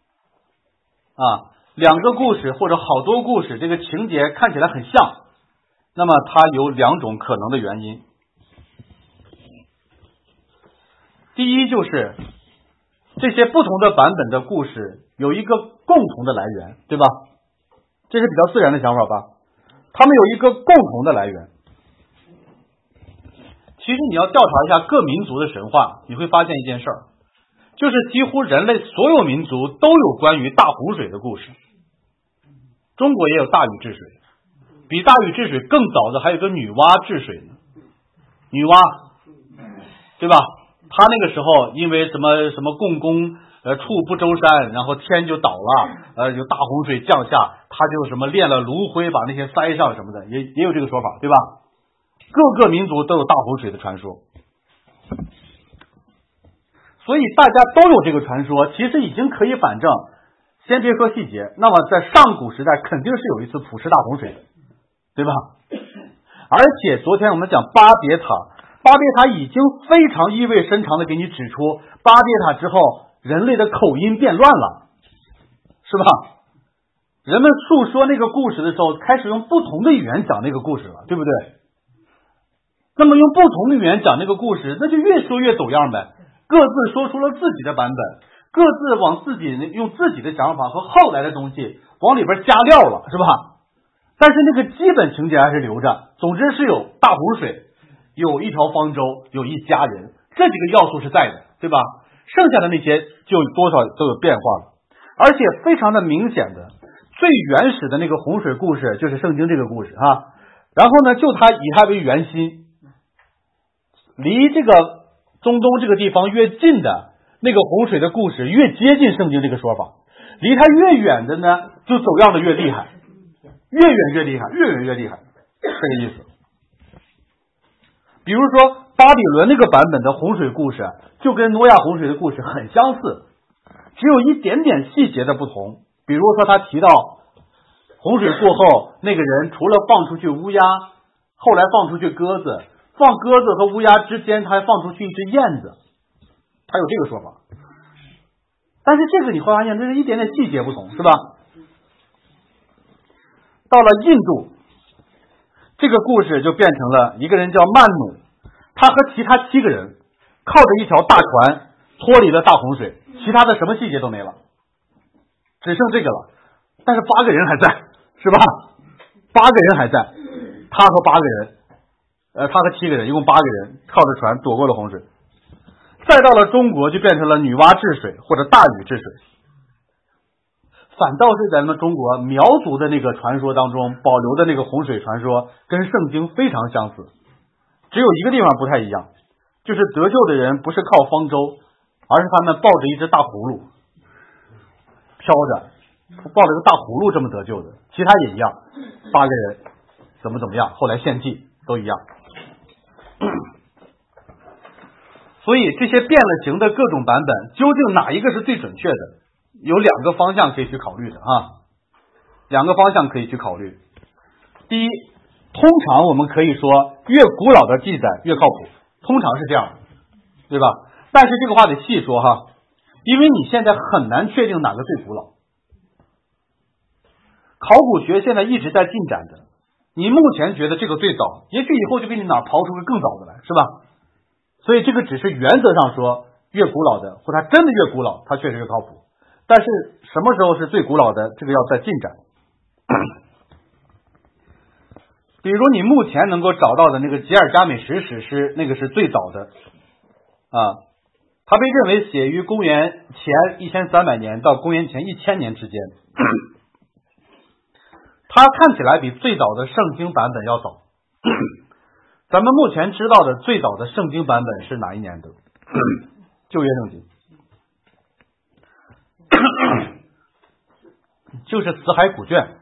两个故事或者好多故事这个情节看起来很像，那么它有两种可能的原因。第一就是这些不同的版本的故事有一个共同的来源，对吧？这是比较自然的想法吧，他们有一个共同的来源。其实你要调查一下各民族的神话，你会发现一件事儿，就是几乎人类所有民族都有关于大洪水的故事。中国也有大禹治水，比大禹治水更早的还有个女娲治水呢。女娲，对吧？她那个时候因为什么共工触不周山，然后天就倒了，有大洪水降下，她就什么炼了炉灰把那些塞上什么的，也有这个说法，对吧？各个民族都有大洪水的传说，所以大家都有这个传说，其实已经可以反证。先别说细节，那么在上古时代肯定是有一次普世大洪水的，对吧？ 而且昨天我们讲巴别塔，巴别塔已经非常意味深长的给你指出，巴别塔之后人类的口音变乱了，是吧？人们诉说那个故事的时候，开始用不同的语言讲那个故事了，对不对？那么用不同的语言讲那个故事，那就越说越走样呗，各自说出了自己的版本，各自用自己的想法和后来的东西往里边加料了，是吧？但是那个基本情节还是留着，总之是有大洪水，有一条方舟，有一家人，这几个要素是在的，对吧？剩下的那些就多少都有变化了，而且非常的明显的，最原始的那个洪水故事就是圣经这个故事啊。然后呢，就以它为圆心，离这个中东这个地方越近的那个洪水的故事越接近圣经这个说法，离它越远的呢，就走样的越厉害，越远越厉害，越远越厉害，这个意思。比如说巴比伦那个版本的洪水故事，就跟诺亚洪水的故事很相似，只有一点点细节的不同。比如说他提到洪水过后，那个人除了放出去乌鸦，后来放出去鸽子，放鸽子和乌鸦之间他还放出去一只燕子，他有这个说法。但是这个你会发现这是一点点细节不同，是吧？到了印度，这个故事就变成了一个人叫曼努，他和其他7个人靠着一条大船脱离了大洪水，其他的什么细节都没了，只剩这个了。但是8个人还在，是吧？8个人还在，他和8个人，他和7个人，一共8个人靠着船躲过了洪水。再到了中国，就变成了女娲治水或者大禹治水。反倒是在咱们中国苗族的那个传说当中保留的那个洪水传说，跟圣经非常相似，只有一个地方不太一样，就是得救的人不是靠方舟，而是他们抱着一只大葫芦飘着，抱着一个大葫芦这么得救的，其他也一样，8个人怎么样，后来献祭都一样。所以这些变了形的各种版本，究竟哪一个是最准确的？有2个方向可以去考虑的啊，2个方向可以去考虑。第一，通常我们可以说越古老的记载越靠谱，通常是这样，对吧？但是这个话得细说哈，因为你现在很难确定哪个最古老。考古学现在一直在进展着，你目前觉得这个最早，也许以后就给你哪刨出个更早的来，是吧？所以这个只是原则上说，越古老的或它真的越古老，它确实是靠谱。但是什么时候是最古老的，这个要再进展。比如你目前能够找到的那个吉尔伽美什史诗，那个是最早的啊，它被认为写于公元前1300年到公元前1000年之间。它看起来比最早的圣经版本要早。咱们目前知道的最早的圣经版本是哪一年的？旧约圣经。就是死海古卷。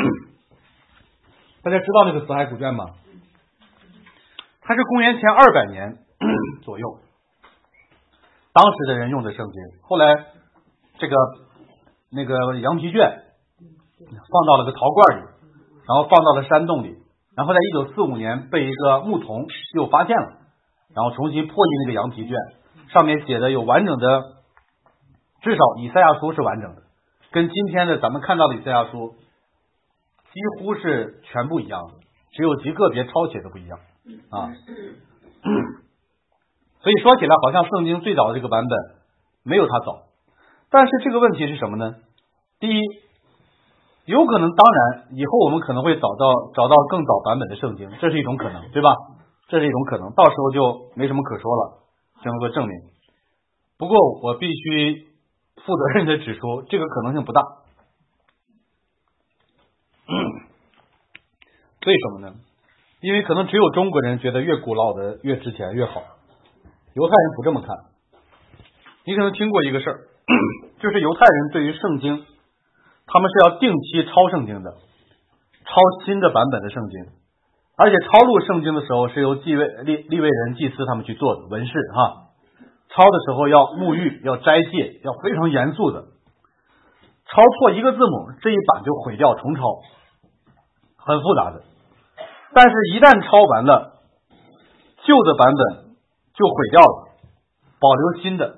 大家知道那个死海古卷吗？它是公元前200年左右，当时的人用的圣经。后来那个羊皮卷放到了个陶罐里，然后放到了山洞里，然后在1945年被一个牧童又发现了，然后重新破译那个羊皮卷，上面写的有完整的，至少以赛亚书是完整的，跟今天的咱们看到的以赛亚书几乎是全部一样的，只有极个别抄写的不一样啊。所以说起来好像圣经最早的这个版本没有它早，但是这个问题是什么呢？第一，有可能，当然以后我们可能会找到更早版本的圣经，这是一种可能，对吧？这是一种可能，到时候就没什么可说了，只能做证明。不过我必须负责任的指出，这个可能性不大。为什么呢？因为可能只有中国人觉得越古老的越值钱越好，犹太人不这么看。你可能听过一个事儿，就是犹太人对于圣经，他们是要定期抄圣经的，抄新的版本的圣经，而且抄录圣经的时候是由利未人祭司他们去做的，文士哈。抄的时候要沐浴，要斋戒，要非常严肃的。抄错一个字母，这一版就毁掉重抄，很复杂的。 但是一旦抄完了，旧的版本就毁掉了，保留新的。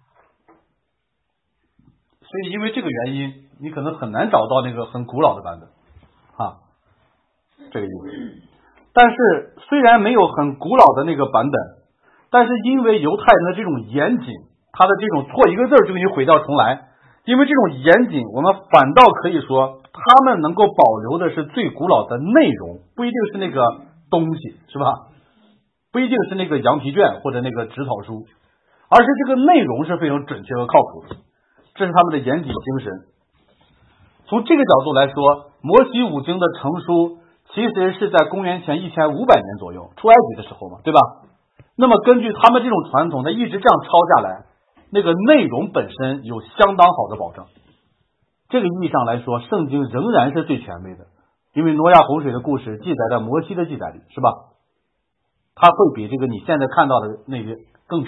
所以因为这个原因，你可能很难找到那个很古老的版本啊，这个意思。但是虽然没有很古老的那个版本，但是因为犹太人的这种严谨，他的这种错一个字就给你毁掉重来，因为这种严谨，我们反倒可以说他们能够保留的是最古老的内容，不一定是那个东西，是吧？不一定是那个羊皮卷或者那个纸草书，而是这个内容是非常准确和靠谱的，这是他们的严谨精神。从这个角度来说，摩西五经的成书其实是在公元前1500年左右，出埃及的时候嘛，对吧？那么根据他们这种传统，他一直这样抄下来，那个内容本身有相当好的保证。这个意义上来说，圣经仍然是最权威的，因为挪亚洪水的故事记载在摩西的记载里，是吧？它会比这个你现在看到的那个更早。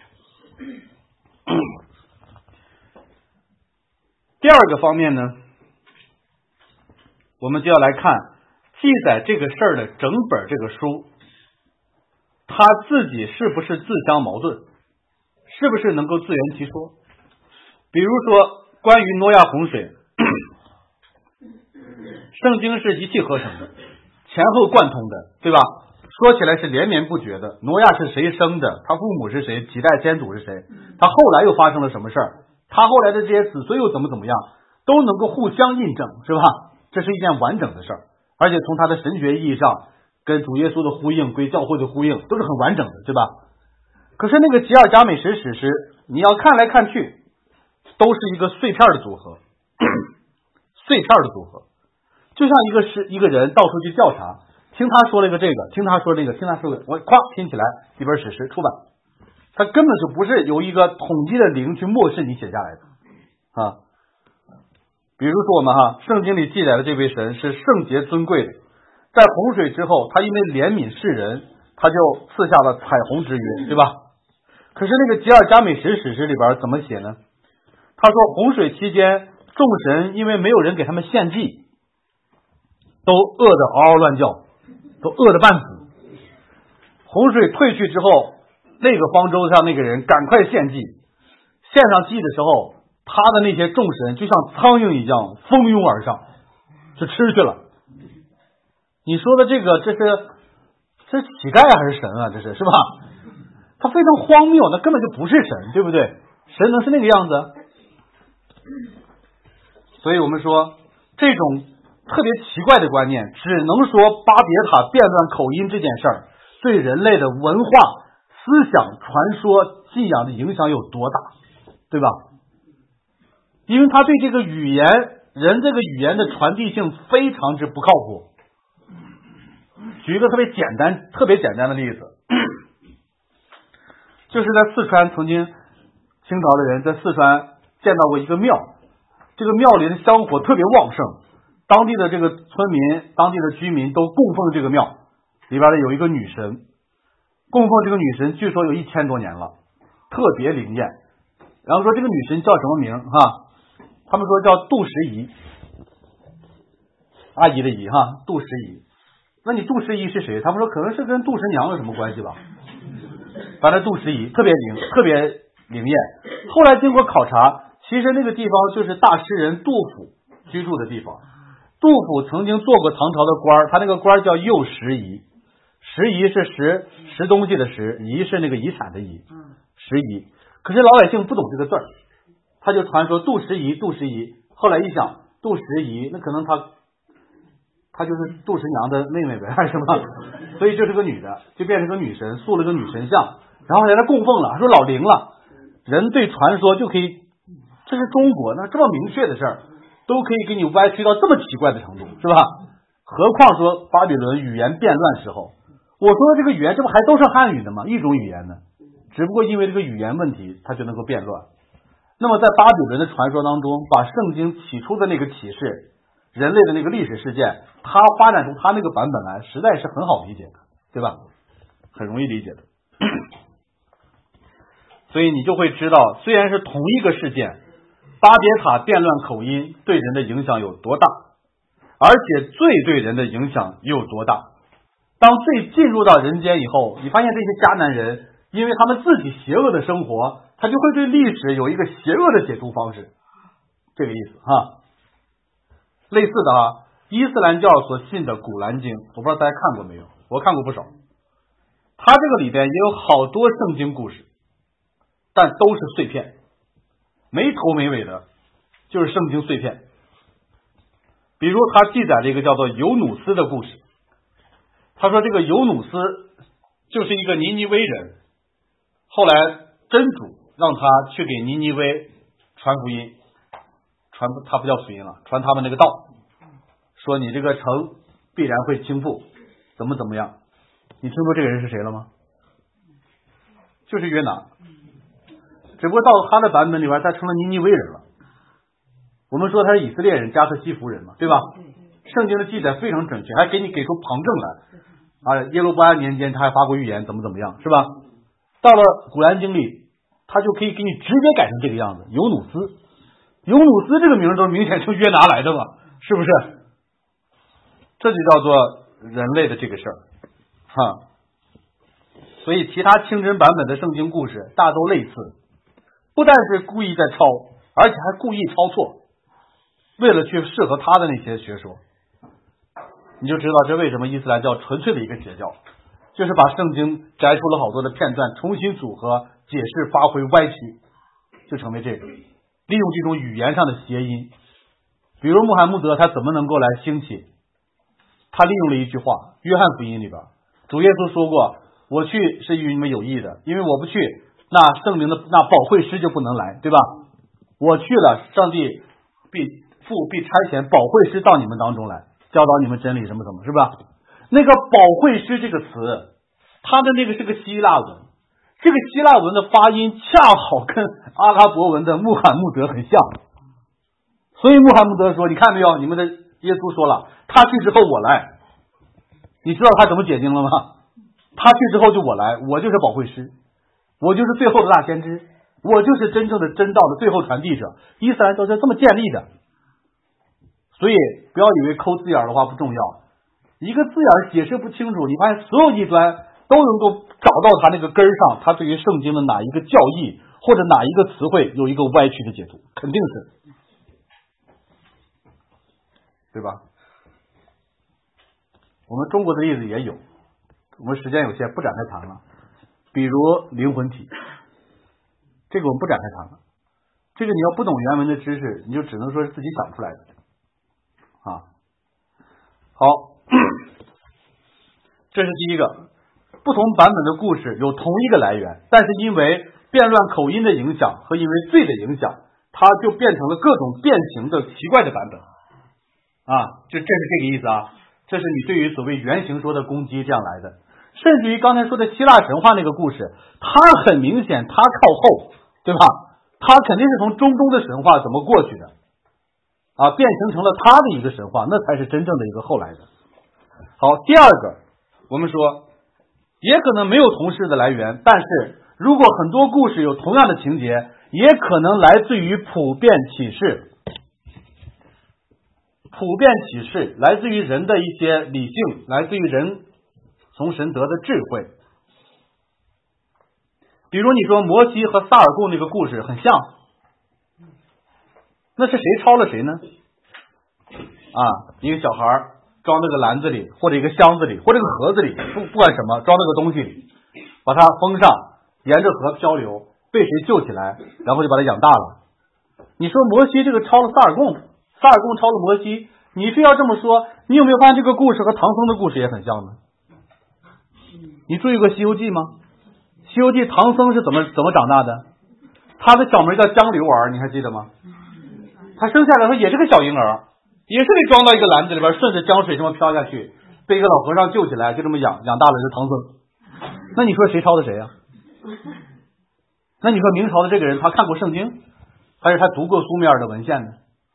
第二个方面呢，我们就要来看记载这个事儿的整本这个书，他自己是不是自相矛盾，是不是能够自圆其说。比如说关于挪亚洪水，圣经是一气呵成的，前后贯通的，对吧？说起来是连绵不绝的。挪亚是谁生的，他父母是谁，几代先祖是谁，他后来又发生了什么事儿，他后来的这些子孙又怎么样，都能够互相印证，是吧？这是一件完整的事儿，而且从他的神学意义上跟主耶稣的呼应，归教会的呼应，都是很完整的，对吧？可是那个吉尔伽美什史诗，你要看来看去都是一个碎片的组合，碎片的组合，就像一个人到处去调查，听他说了一个这个，听他说这个，听他说的，我咵拼起来一本史诗出版，他根本就不是由一个统一的灵去默示你写下来的啊。比如说我们圣经里记载的这位神是圣洁尊贵的，在洪水之后，他因为怜悯世人，他就赐下了彩虹之约，对吧？可是那个吉尔伽美什史诗里边怎么写呢？他说洪水期间，众神因为没有人给他们献祭，都饿得嗷嗷乱叫，都饿得半死。洪水退去之后，那个方舟上那个人赶快献祭，献上祭的时候，他的那些众神就像苍蝇一样蜂拥而上，就吃去了。你说的这个，这是乞丐还是神啊？这是吧？他非常荒谬，那根本就不是神，对不对？神能是那个样子？所以我们说这种特别奇怪的观念，只能说巴别塔变乱口音这件事儿对人类的文化、思想、传说、信仰的影响有多大，对吧？因为他对这个语言，人这个语言的传递性非常之不靠谱。举一个特别简单的例子，就是在四川，曾经清朝的人在四川见到过一个庙，这个庙里的香火特别旺盛，当地的这个村民、当地的居民都供奉这个庙，里边的有一个女神，供奉这个女神据说有1000多年了，特别灵验。然后说这个女神叫什么名他们说叫杜十姨，阿姨的姨杜十姨。那你杜十姨是谁？他们说可能是跟杜十娘有什么关系吧。反正杜十姨特别灵验。后来经过考察，其实那个地方就是大诗人杜甫居住的地方。杜甫曾经做过唐朝的官，他那个官叫右拾遗，拾遗是拾东西的拾，遗是那个遗产的遗，拾遗。可是老百姓不懂这个字儿，他就传说杜十遗。后来一想，杜十遗那可能她就是杜十娘的妹妹呗，还是什么？所以就是个女的，就变成个女神，塑了个女神像，然后来她供奉了，说老灵了。人对传说就可以，这是中国，那这么明确的事儿，都可以给你歪曲到这么奇怪的程度，是吧？何况说巴比伦语言变乱时候，我说的这个语言，这不还都是汉语的吗？一种语言呢，只不过因为这个语言问题，它就能够变乱。那么在巴比伦的传说当中，把圣经起初的那个启示，人类的那个历史事件，它发展出它那个版本来，实在是很好理解的，对吧？很容易理解的。所以你就会知道，虽然是同一个事件，巴别塔变乱口音对人的影响有多大，而且罪对人的影响有多大。 当罪进入到人间以后，你发现这些迦南人因为他们自己邪恶的生活，他就会对历史有一个邪恶的解读方式，这个意思哈。类似的啊，伊斯兰教所信的古兰经，我不知道大家看过没有，我看过不少。它这个里边也有好多圣经故事，但都是碎片，没头没尾的，就是圣经碎片。比如他记载了一个叫做尤努斯的故事，他说这个尤努斯就是一个尼尼微人，后来真主让他去给尼尼微传福音，他不叫福音了，传他们那个道，说你这个城必然会倾覆，怎么样。你听说这个人是谁了吗？就是约拿，只不过到他的版本里边他成了尼尼微人了。我们说他是以色列人加特西弗人嘛，对吧？圣经的记载非常准确，还给出旁证来啊。耶罗波安年间他还发过预言，怎么样，是吧？到了古兰经里，他就可以给你直接改成这个样子。尤努斯这个名都明显从约拿来的嘛，是不是？这就叫做人类的这个事儿哈。所以其他清真版本的圣经故事大都类似，不但是故意在抄，而且还故意抄错，为了去适合他的那些学说。你就知道这为什么伊斯兰教纯粹的一个邪教，就是把圣经摘出了好多的片段，重新组合解释，发挥歪曲，就成为这个，利用这种语言上的谐音。比如穆罕默德他怎么能够来兴起，他利用了一句话，约翰福音里边主耶稣说过，我去是与你们有益的，因为我不去，那圣灵的那保惠师就不能来，对吧？我去了，上帝必差遣保惠师到你们当中来，教导你们真理什么，是吧？那个保惠师这个词，它的那个是个希腊文，这个希腊文的发音恰好跟阿拉伯文的穆罕默德很像，所以穆罕默德说，你看没有，你们的耶稣说了，他去之后我来。你知道他怎么解经了吗？他去之后就我来，我就是保惠师，我就是最后的大先知，我就是真正的真道的最后传递者。伊斯兰教是这么建立的，所以不要以为抠字眼的话不重要，一个字眼解释不清楚，你发现所有异端都能够找到他那个根上，他对于圣经的哪一个教义或者哪一个词汇有一个歪曲的解读，肯定是，对吧？我们中国的例子也有，我们时间有限不展开谈了。比如灵魂体，这个我们不展开谈了，这个你要不懂原文的知识，你就只能说是自己想出来的啊。好，这是第一个，不同版本的故事有同一个来源，但是因为变乱口音的影响和因为罪的影响，它就变成了各种变形的奇怪的版本啊。这是这个意思啊。这是你对于所谓原型说的攻击这样来的，甚至于刚才说的希腊神话那个故事，它很明显它靠后，对吧？它肯定是从中东的神话怎么过去的啊，变形成了它的一个神话，那才是真正的一个后来的。好，第二个，我们说也可能没有同时的来源，但是如果很多故事有同样的情节，也可能来自于普遍启示。普遍启示来自于人的一些理性，来自于人从神得的智慧。比如你说摩西和萨尔贡那个故事很像，那是谁抄了谁呢？啊，一个小孩装那个篮子里，或者一个箱子里，或者一个盒子里，不管什么，装那个东西里，把它封上，沿着河漂流，被谁救起来，然后就把它养大了。你说摩西这个抄了萨尔贡，萨尔贡抄了摩西，你非要这么说，你有没有发现这个故事和唐僧的故事也很像呢？你注意过《西游记》吗？《西游记》唐僧是怎么长大的？他的小名叫江流儿，你还记得吗？他生下来他也是个小婴儿，也是被装到一个篮子里边，顺着江水这么飘下去，被一个老和尚救起来，就这么养大了，是唐僧。那你说谁抄的谁啊？那你说明朝的这个人他看过圣经，还是他读过苏美尔的文献呢？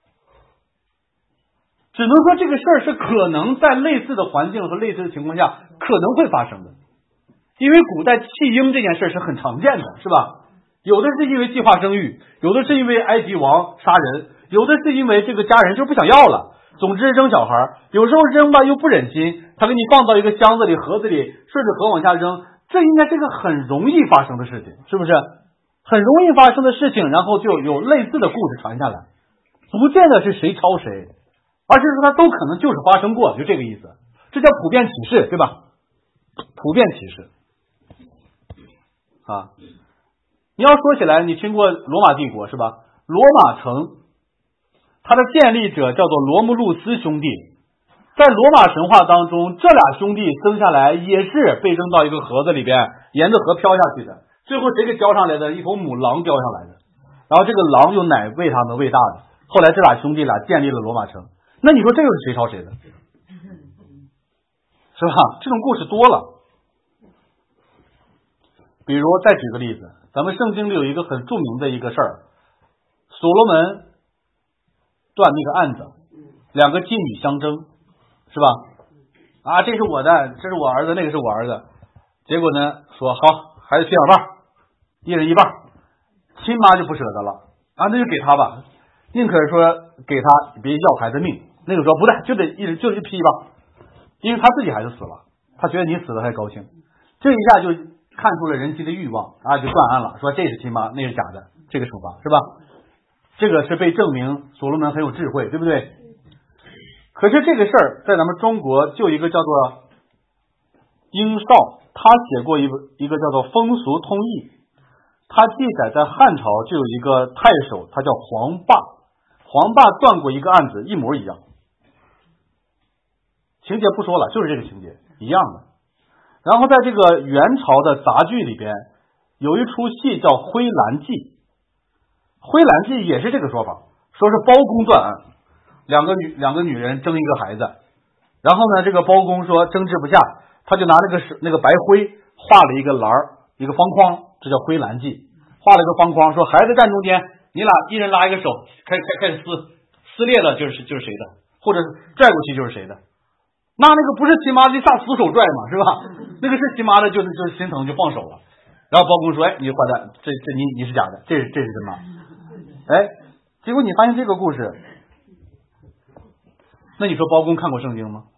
只能说这个事儿是可能在类似的环境和类似的情况下可能会发生的，因为古代弃婴这件事是很常见的，是吧？有的是因为计划生育，有的是因为埃及王杀人，有的是因为这个家人就不想要了， 总之扔小孩，有时候扔吧又不忍心，他给你放到一个箱子里、盒子里，顺着河往下扔，这应该是个很容易发生的事情，是不是？很容易发生的事情，然后就有类似的故事传下来，不见得是谁抄谁，而是说它都可能就是发生过，就这个意思。这叫普遍启示，对吧？普遍启示啊。你要说起来，你听过罗马帝国是吧？罗马城，它的建立者叫做罗慕路斯兄弟，在罗马神话当中，这俩兄弟生下来也是被扔到一个盒子里边，沿着河飘下去的。最后谁给叼上来的？一头母狼叼上来的。然后这个狼用奶喂他们喂大的。后来这俩兄弟俩建立了罗马城。那你说这又是谁抄谁的？是吧？这种故事多了。比如再举个例子，咱们圣经里有一个很著名的一个事儿，所罗门断那个案子，两个妓女相争，是吧？啊，这是我的，这是我儿子，那个是我儿子。结果呢，说好，孩子切两半，一人一半，亲妈就不舍得了啊，那就给他吧，宁可说给他，别要孩子命。那个说不对，就一批吧，因为他自己孩子死了，他觉得你死了还高兴，这一下就看出了人心的欲望啊，就断案了，说这是亲妈，那是假的，这个处罚是吧？这个是被证明所罗门很有智慧，对不对？可是这个事儿在咱们中国就一个叫做殷绍，他写过一个叫做《风俗通义》，他记载在汉朝就有一个太守，他叫黄霸，黄霸断过一个案子，一模一样，情节不说了，就是这个情节一样的。然后在这个元朝的杂剧里边有一出戏叫《灰蓝记》，灰蓝记也是这个说法，说是包公断案，两个女人争一个孩子，然后呢这个包公说争执不下，他就拿那个白灰画了一个栏一个方框，这叫灰蓝记，画了一个方框，说孩子站中间，你俩一人拉一个手，开始撕裂了就是谁的，或者拽过去就是谁的。那个不是亲妈的下死手拽嘛，是吧？那个是亲妈的，就是心疼就放手了。然后包公说：“哎，你坏蛋，这你是假的，这是真妈。”哎，结果你发现这个故事，那你说包公看过圣经吗？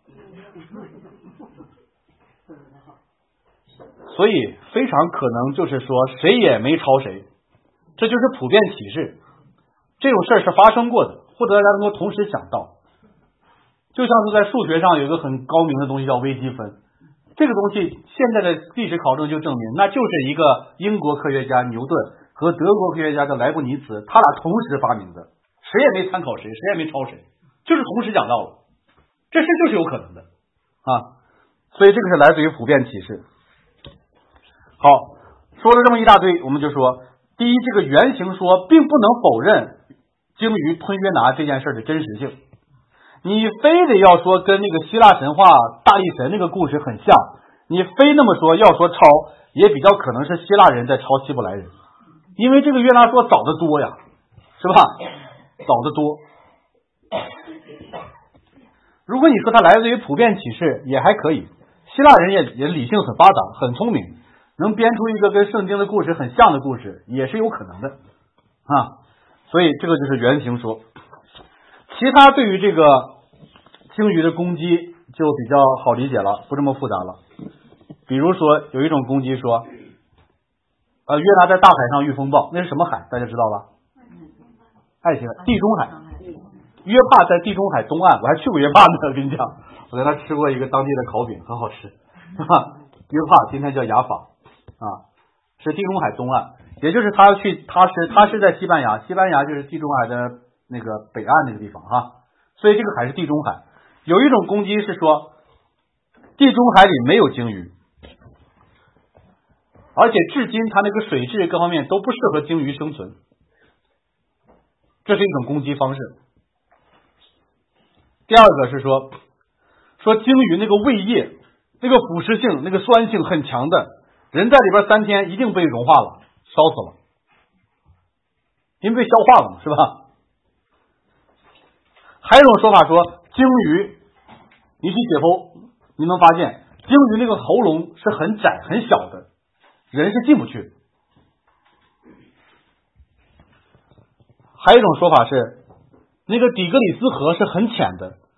所以非常可能就是说谁也没抄谁，这就是普遍启示。这种事儿是发生过的，或者大家能够同时想到。就像是在数学上有一个很高明的东西叫微积分，这个东西现在的历史考证就证明，那就是一个英国科学家牛顿和德国科学家叫莱布尼茨，他俩同时发明的，谁也没参考谁，谁也没抄谁，就是同时讲到了，这事就是有可能的啊。所以这个是来自于普遍启示。好，说了这么一大堆，我们就说，第一，这个原型说并不能否认鲸鱼吞约拿这件事的真实性。你非得要说跟那个希腊神话大力神那个故事很像，你非那么说要说抄，也比较可能是希腊人在抄希伯来人，因为这个约拿说早得多呀，是吧？早得多。如果你说它来自于普遍启示，也还可以。希腊人也理性很发达，很聪明，能编出一个跟圣经的故事很像的故事，也是有可能的啊。所以这个就是原型说。其他对于这个鲸鱼的攻击就比较好理解了，不这么复杂了。比如说有一种攻击说，约拿在大海上遇风暴，那是什么海？大家知道吧？爱琴海，地中海。约帕在地中海东岸，我还去过约帕呢，跟你讲，我在那吃过一个当地的烤饼，很好吃。约帕今天叫雅法啊，是地中海东岸，也就是他是在西班牙，西班牙就是地中海的那个北岸那个地方哈，所以这个海是地中海。有一种攻击是说地中海里没有鲸鱼，而且至今它那个水质各方面都不适合鲸鱼生存，这是一种攻击方式。第二个是说鲸鱼那个胃液那个腐蚀性那个酸性很强的，人在里边3天一定被融化了，烧死了，因为被消化了嘛，是吧？还有一种说法说鲸鱼，你去解剖你能发现鲸鱼那个喉咙是很窄很小的，人是进不去的。还有一种说法是那个底格里斯河是很浅的，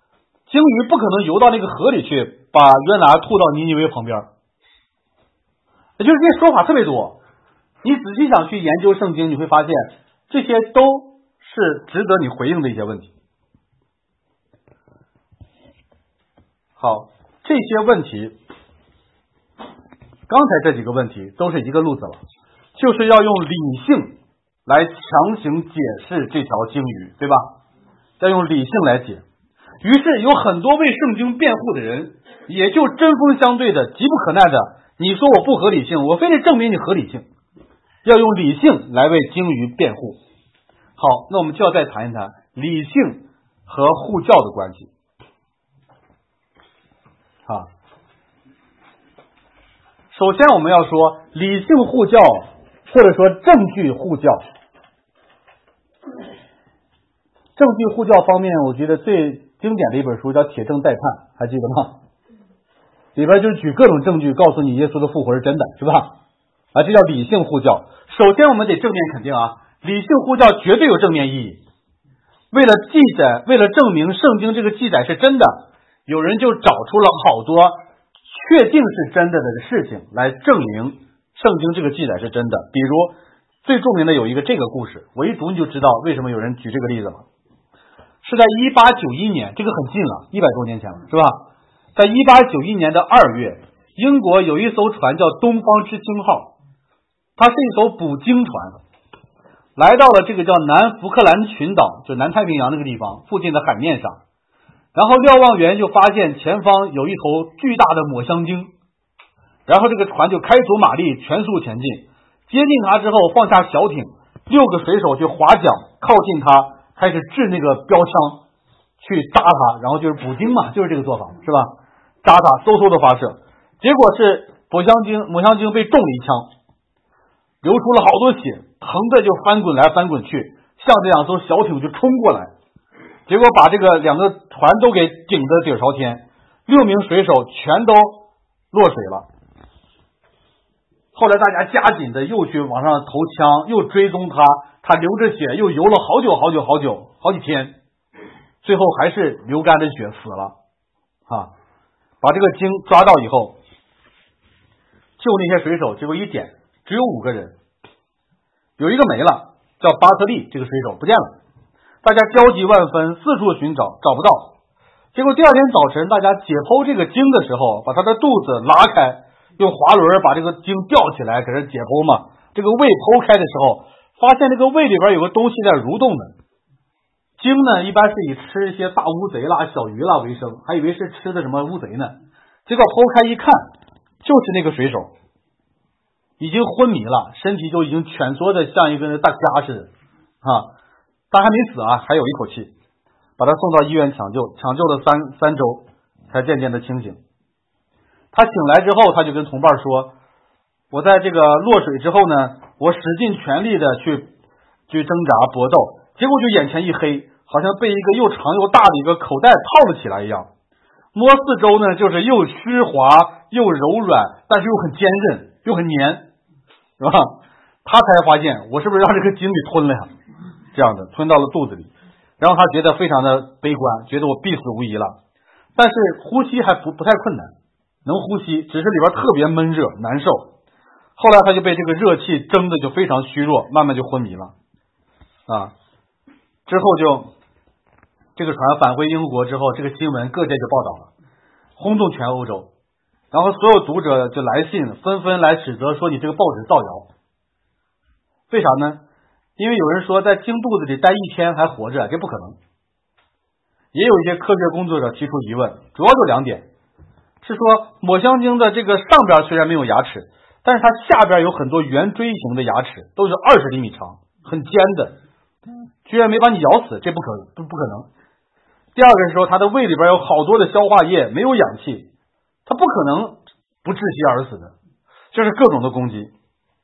鲸鱼不可能游到那个河里去，把约拿吐到尼尼微旁边。也就是这些说法特别多，你仔细想去研究圣经，你会发现这些都是值得你回应的一些问题。好，这些问题，刚才这几个问题都是一个路子了，就是要用理性来强行解释这条鲸鱼，对吧？要用理性来解。于是有很多为圣经辩护的人，也就针锋相对的、急不可耐的，你说我不合理性，我非得证明你合理性，要用理性来为鲸鱼辩护。好，那我们就要再谈一谈理性和护教的关系。首先我们要说理性护教，或者说证据护教。证据护教方面，我觉得最经典的一本书叫《铁证待判》，还记得吗？里边就举各种证据告诉你耶稣的复活是真的，是吧？这叫理性护教。首先我们得正面肯定理性护教绝对有正面意义。为了记载，为了证明圣经这个记载是真的，有人就找出了好多确定是真的的事情来证明圣经这个记载是真的。比如最著名的有一个这个故事，我一读你就知道为什么有人举这个例子了。是在1891年，这个很近了，100多年前了，是吧？在1891年的2月，英国有一艘船叫东方之星号，它是一艘捕鲸船，来到了这个叫南福克兰群岛，就南太平洋那个地方附近的海面上。然后瞭望员就发现前方有一头巨大的抹香鲸，然后这个船就开足马力全速前进，接近它之后放下小艇，6个水手就划桨靠近它，开始掷那个标枪去扎它，然后就是捕鲸嘛，就是这个做法，是吧？扎它嗖嗖的发射，结果是抹香鲸被中了一枪，流出了好多血，疼的就翻滚来翻滚去，向这2艘小艇就冲过来，结果把这个2个船都给顶得底朝天，6名水手全都落水了。后来大家加紧的又去往上投枪，又追踪他流着血又游了好几天，最后还是流干的血死了把这个鲸抓到以后，救那些水手，结果一点只有5个人，有一个没了，叫巴特利，这个水手不见了，大家焦急万分，四处寻找，找不到。结果第2天早晨，大家解剖这个鲸的时候，把它的肚子拉开，用滑轮把这个鲸吊起来，给它解剖嘛。这个胃剖开的时候，发现这个胃里边有个东西在蠕动的。鲸呢，一般是以吃一些大乌贼啦、小鱼啦为生，还以为是吃的什么乌贼呢。结果剖开一看，就是那个水手，已经昏迷了，身体就已经蜷缩的像一个大虾似的但还没死还有一口气，把他送到医院抢救了三周，才渐渐的清醒。他醒来之后，他就跟同伴说，我在这个落水之后呢，我使尽全力的去挣扎搏斗，结果就眼前一黑，好像被一个又长又大的一个口袋套了起来一样，摸四周呢就是又湿滑又柔软，但是又很坚韧又很黏，是吧？他才发现我是不是让这个鲸给吞了呀，这样的吞到了肚子里。然后他觉得非常的悲观，觉得我必死无疑了，但是呼吸还不太困难，能呼吸，只是里边特别闷热难受。后来他就被这个热气蒸的就非常虚弱，慢慢就昏迷了之后就这个船返回英国之后，这个新闻各界就报道了，轰动全欧洲，然后所有读者就来信纷纷来指责说你这个报纸造谣。为啥呢？因为有人说在鲸肚子里待1天还活着，这不可能。也有一些科学工作者提出疑问，主要就2点，是说抹香鲸的这个上边虽然没有牙齿，但是它下边有很多圆锥形的牙齿，都是20厘米长，很尖的，居然没把你咬死，这不可能。第二个是说它的胃里边有好多的消化液，没有氧气，它不可能不窒息而死的，就是各种的攻击。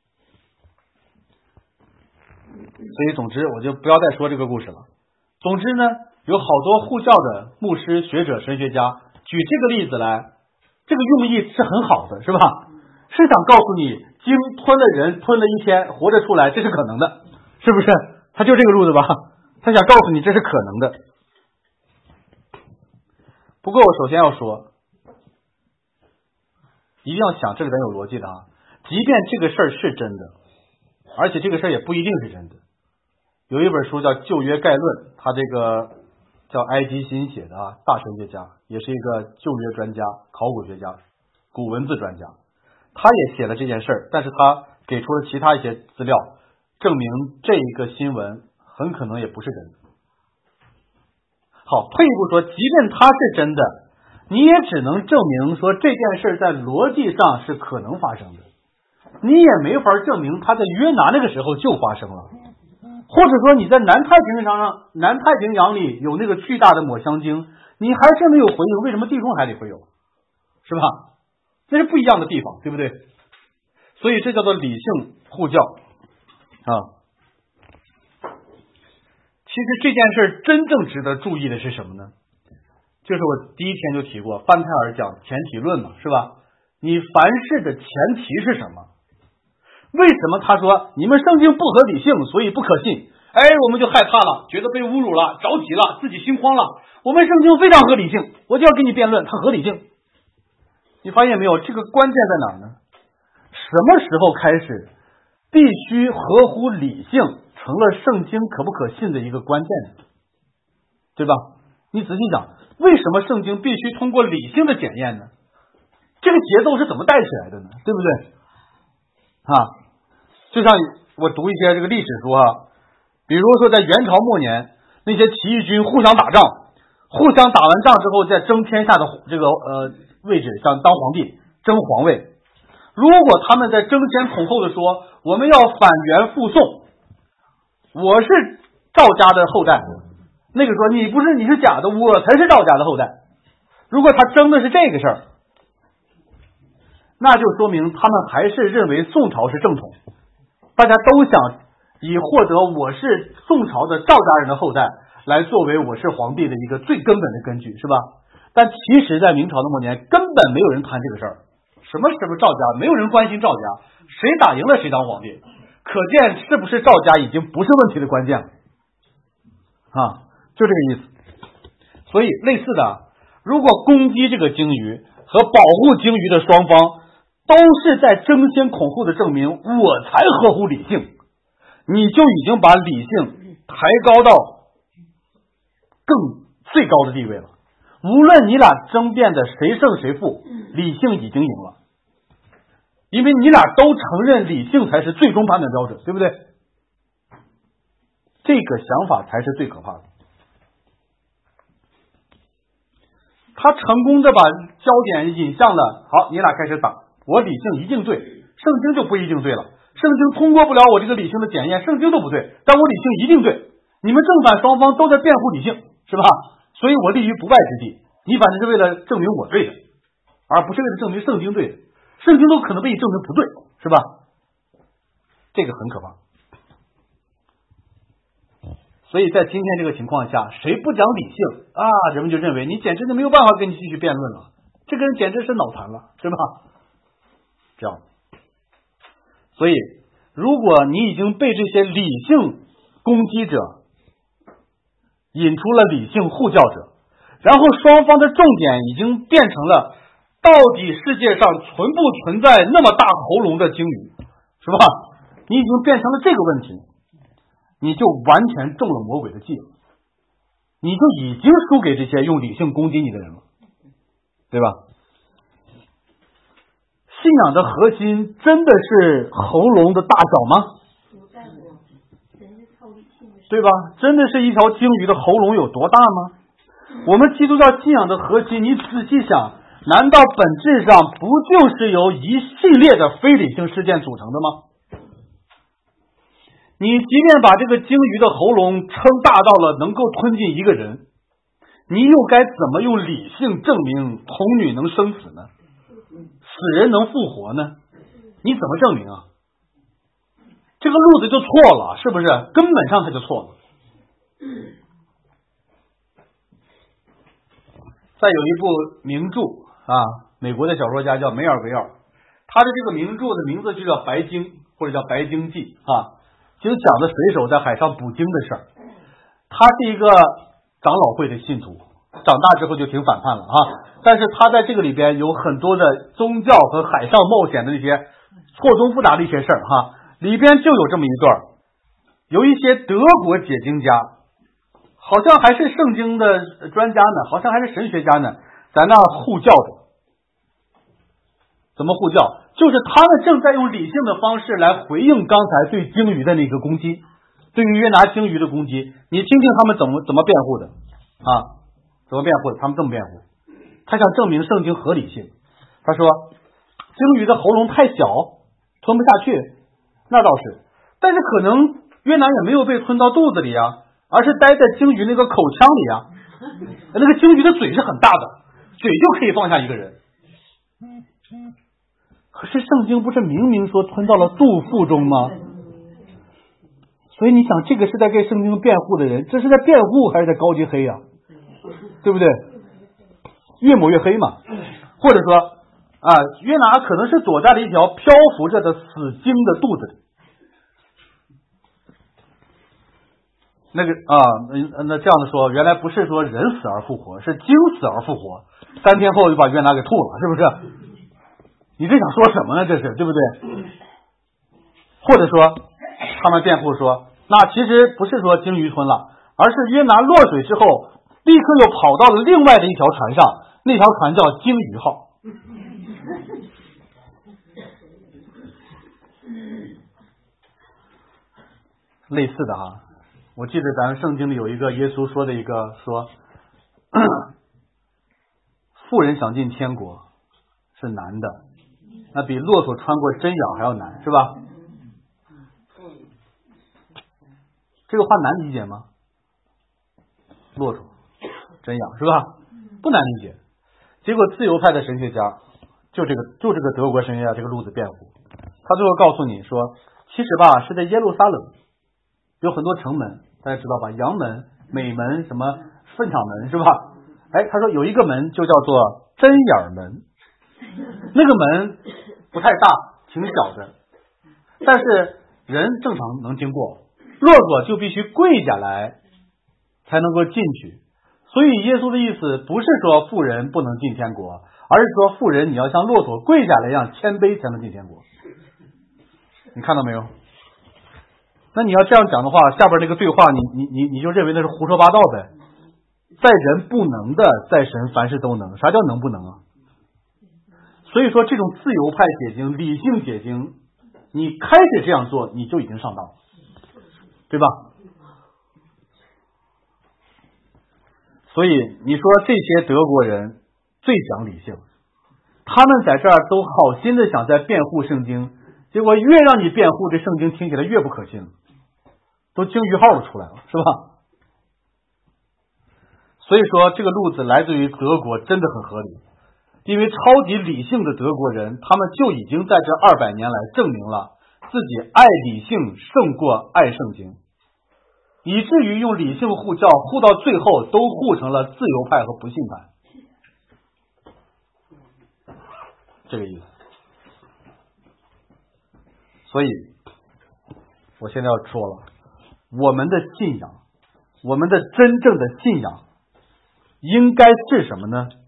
所以总之我就不要再说这个故事了。总之呢，有好多护教的牧师、学者、神学家举这个例子来，这个用意是很好的，是吧？是想告诉你鲸吞了人，吞了1天活着出来，这是可能的，是不是？他就这个路子吧，他想告诉你这是可能的。 不过我首先要说，一定要想这里边有逻辑的啊。即便这个事儿是真的，而且这个事儿也不一定是真的。有一本书叫《旧约概论》，他这个叫埃基辛写的啊，大神学家，也是一个旧约专家、考古学家、古文字专家。他也写了这件事儿，但是他给出了其他一些资料，证明这一个新闻很可能也不是真的。好，退一步说，即便它是真的，你也只能证明说这件事在逻辑上是可能发生的，你也没法证明它在约拿那个时候就发生了，或者说你在南太平洋里有那个巨大的抹香鲸，你还是没有回应为什么地中海里会有，是吧？这是不一样的地方，对不对？所以这叫做理性护教啊。其实这件事真正值得注意的是什么呢？就是我第一天就提过，范泰尔讲前提论嘛，是吧？你凡事的前提是什么？为什么他说你们圣经不合理性，所以不可信？我们就害怕了，觉得被侮辱了，着急了，自己心慌了。我们圣经非常合理性，我就要跟你辩论它合理性。你发现没有？这个关键在哪儿呢？什么时候开始必须合乎理性成了圣经可不可信的一个关键，对吧？你仔细想，为什么圣经必须通过理性的检验呢？这个节奏是怎么带起来的呢？对不对？就像我读一些这个历史书比如说在元朝末年，那些起义军互相打仗，互相打完仗之后再争天下的这个位置，想当皇帝，争皇位。如果他们在争先恐后的说我们要反元复宋，我是赵家的后代，那个说你不是，你是假的，我才是赵家的后代。如果他争的是这个事儿，那就说明他们还是认为宋朝是正统，大家都想以获得我是宋朝的赵家人的后代来作为我是皇帝的一个最根本的根据，是吧？但其实在明朝的末年根本没有人谈这个事儿，什么赵家，没有人关心赵家，谁打赢了谁当皇帝，可见是不是赵家已经不是问题的关键了就这个意思。所以类似的，如果攻击这个鲸鱼和保护鲸鱼的双方都是在争先恐后的证明我才合乎理性，你就已经把理性抬高到更最高的地位了。无论你俩争辩的谁胜谁负，理性已经赢了，因为你俩都承认理性才是最终判断标准，对不对？这个想法才是最可怕的。他成功的把焦点引向了，好，你俩开始打，我理性一定对，圣经就不一定对了，圣经通过不了我这个理性的检验，圣经都不对，但我理性一定对。你们正反双方都在辩护理性，是吧？所以我立于不败之地。你反正是为了证明我对的，而不是为了证明圣经对的，圣经都可能被你证明不对，是吧？这个很可怕。所以在今天这个情况下，谁不讲理性人们就认为你简直就没有办法跟你继续辩论了，这个人简直是脑残了，是吧？这样。所以如果你已经被这些理性攻击者引出了理性护教者，然后双方的重点已经变成了到底世界上存不存在那么大喉咙的鲸鱼，是吧？你已经变成了这个问题，你就完全中了魔鬼的计了，你就已经输给这些用理性攻击你的人了，对吧？信仰的核心真的是喉咙的大小吗？对吧？真的是一条鲸鱼的喉咙有多大吗？我们基督教信仰的核心，你仔细想，难道本质上不就是由一系列的非理性事件组成的吗？你即便把这个鲸鱼的喉咙撑大到了能够吞进一个人，你又该怎么用理性证明童女能生死呢？死人能复活呢？你怎么证明啊？这个路子就错了，是不是？根本上它就错了。再有一部名著美国的小说家叫梅尔维尔，他的这个名著的名字就叫《白鲸》或者叫《白鲸记》就讲的水手在海上捕鲸的事儿。他是一个长老会的信徒，长长大之后就挺反叛了啊。但是他在这个里边有很多的宗教和海上冒险的那些错综复杂的一些事儿哈，里边就有这么一段，有一些德国解经家，好像还是圣经的专家呢，好像还是神学家呢，在那护教的。怎么护教？就是他们正在用理性的方式来回应刚才对鲸鱼的那个攻击，对于约拿鲸鱼的攻击。你听听他们怎么辩护的啊？怎么辩护的？他们这么辩护，他想证明圣经合理性。他说鲸鱼的喉咙太小，吞不下去，那倒是，但是可能约拿也没有被吞到肚子里啊，而是待在鲸鱼那个口腔里啊。那个鲸鱼的嘴是很大的，嘴就可以放下一个人。可是圣经不是明明说吞到了肚腹中吗？所以你想，这个是在给圣经辩护的人，这是在辩护还是在高级黑啊？对不对？越抹越黑嘛。或者说啊，约拿可能是躲在了一条漂浮着的死鲸的肚子里。那这样的说，原来不是说人死而复活，是鲸死而复活，3天后就把约拿给吐了，是不是？你这想说什么呢？这是对不对？或者说他们辩护说，那其实不是说鲸鱼吞了，而是约拿落水之后立刻又跑到了另外的一条船上，那条船叫鲸鱼号。类似的啊，我记得咱们圣经里有一个耶稣说的一个说富人想进天国是难的，那比骆驼穿过针眼还要难，是吧？这个话难理解吗？骆驼针眼是吧？不难理解。结果自由派的神学家就这个德国神学家这个路子辩护，他最后告诉你说，其实吧是在耶路撒冷有很多城门，大家知道吧？阳门、美门、什么粪场门，是吧？他说有一个门就叫做针眼门，那个门不太大，挺小的，但是人正常能经过，骆驼就必须跪下来才能够进去。所以耶稣的意思不是说富人不能进天国，而是说富人你要像骆驼跪下来一样谦卑才能进天国。你看到没有？那你要这样讲的话，下边这个对话你就认为那是胡说八道呗。在人不能的，在神凡事都能。啥叫能不能啊？所以说这种自由派解经、理性解经，你开始这样做，你就已经上当了，对吧？所以你说这些德国人最讲理性，他们在这儿都好心的想在辩护圣经，结果越让你辩护，这圣经听起来越不可信，都鲸鱼号都出来了，是吧？所以说这个路子来自于德国真的很合理，因为超级理性的德国人，他们就已经在这200年来证明了自己爱理性胜过爱圣经，以至于用理性护教护到最后都护成了自由派和不信派，这个意思。所以我现在要说了，我们的信仰，我们的真正的信仰应该是什么呢？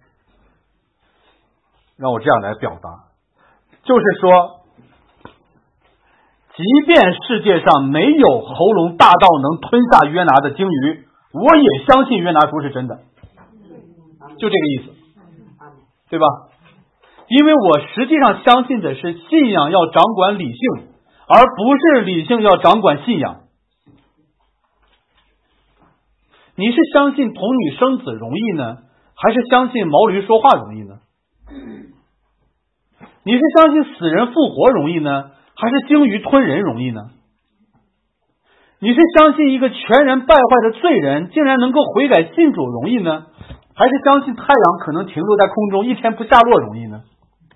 让我这样来表达，就是说即便世界上没有喉咙大到能吞下约拿的鲸鱼，我也相信约拿书是真的，就这个意思，对吧？因为我实际上相信的是信仰要掌管理性，而不是理性要掌管信仰。你是相信童女生子容易呢，还是相信毛驴说话容易呢？你是相信死人复活容易呢，还是鲸鱼吞人容易呢？你是相信一个全然败坏的罪人竟然能够悔改信主容易呢，还是相信太阳可能停留在空中一天不下落容易呢？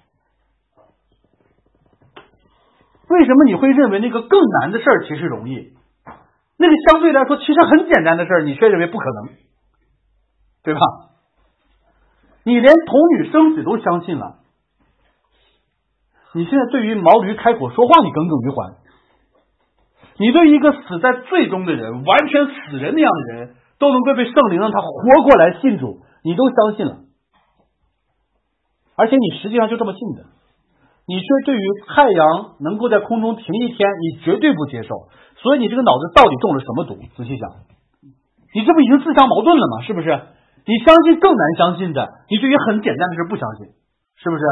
为什么你会认为那个更难的事儿其实容易，那个相对来说其实很简单的事儿你却认为不可能，对吧？你连童女生子都相信了，你现在对于毛驴开口说话你耿耿于怀，你对一个死在罪中的人，完全死人那样的人都能够被圣灵让他活过来信主， 你都相信了，而且你实际上就这么信的，你却对于太阳能够在空中停一天，你绝对不接受，所以你这个脑子到底中了什么毒？仔细想，你这不已经自相矛盾了吗？是不是？你相信更难相信的，你对于很简单的事不相信，是不是？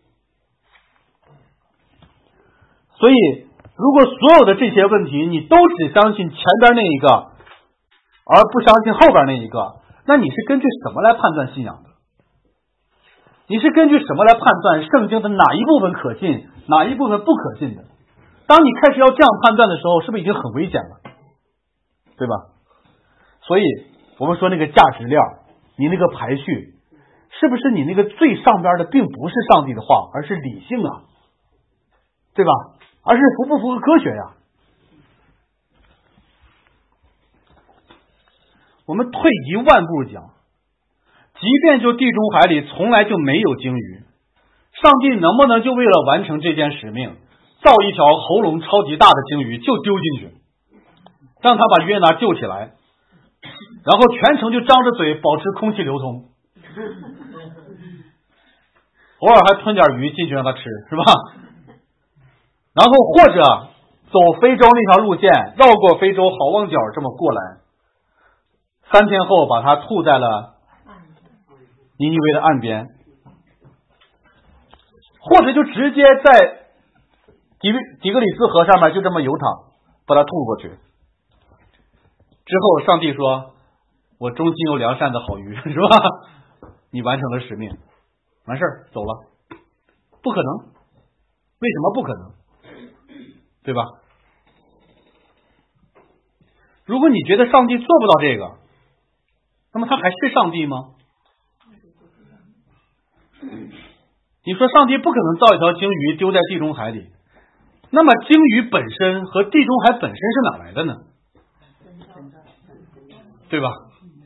所以如果所有的这些问题你都只相信前边那一个，而不相信后边那一个，那你是根据什么来判断信仰的？你是根据什么来判断圣经的哪一部分可信，哪一部分不可信的？当你开始要这样判断的时候，是不是已经很危险了？对吧？所以我们说那个价值链，你那个排序，是不是你那个最上边的并不是上帝的话，而是理性啊，对吧？而是符不符合科学呀？我们退一万步讲，即便就地中海里从来就没有鲸鱼，上帝能不能就为了完成这件使命，造一条喉咙超级大的鲸鱼就丢进去，让他把约拿救起来，然后全程就张着嘴保持空气流通，偶尔还吞点鱼进去让他吃，是吧？然后或者走非洲那条路线，绕过非洲好望角这么过来，3天后把它吐在了尼尼微的岸边，或者就直接在底格里斯河上面就这么游淌，把它吐过去。之后上帝说，我终极有良善的好鱼，是吧？你完成了使命，完事儿走了。不可能，为什么不可能？对吧？如果你觉得上帝做不到这个，那么他还是上帝吗？你说上帝不可能造一条鲸鱼丢在地中海里，那么鲸鱼本身和地中海本身是哪来的呢？对吧？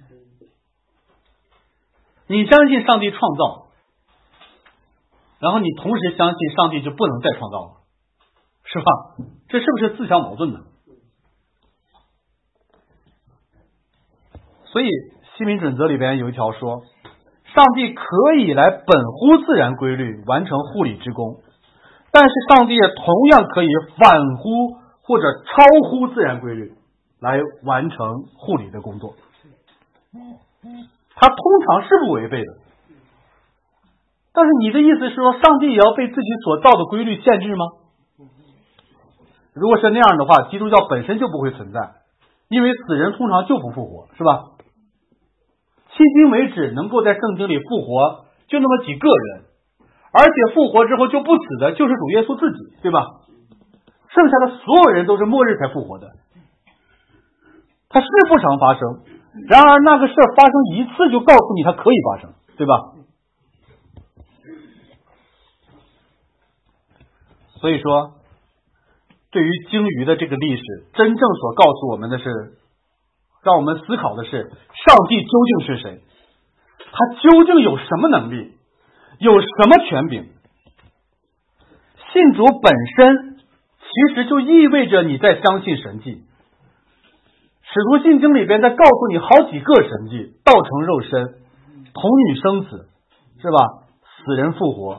你相信上帝创造，然后你同时相信上帝就不能再创造了，是吧？这是不是自相矛盾呢？所以西敏准则里边有一条说，上帝可以来本乎自然规律完成护理之功，但是上帝也同样可以反乎或者超乎自然规律来完成护理的工作。他通常是不违背的，但是你的意思是说上帝也要被自己所造的规律限制吗？如果是那样的话，基督教本身就不会存在，因为死人通常就不复活，是吧？迄今为止能够在圣经里复活就那么几个人，而且复活之后就不死的就是主耶稣自己，对吧？剩下的所有人都是末日才复活的，它是不常发生，然而那个事儿发生一次就告诉你它可以发生，对吧？所以说对于鲸鱼的这个历史，真正所告诉我们的是，让我们思考的是上帝究竟是谁，他究竟有什么能力，有什么权柄。信主本身其实就意味着你在相信神迹。使徒信经里边在告诉你好几个神迹，道成肉身，童女生子，是吧？死人复活，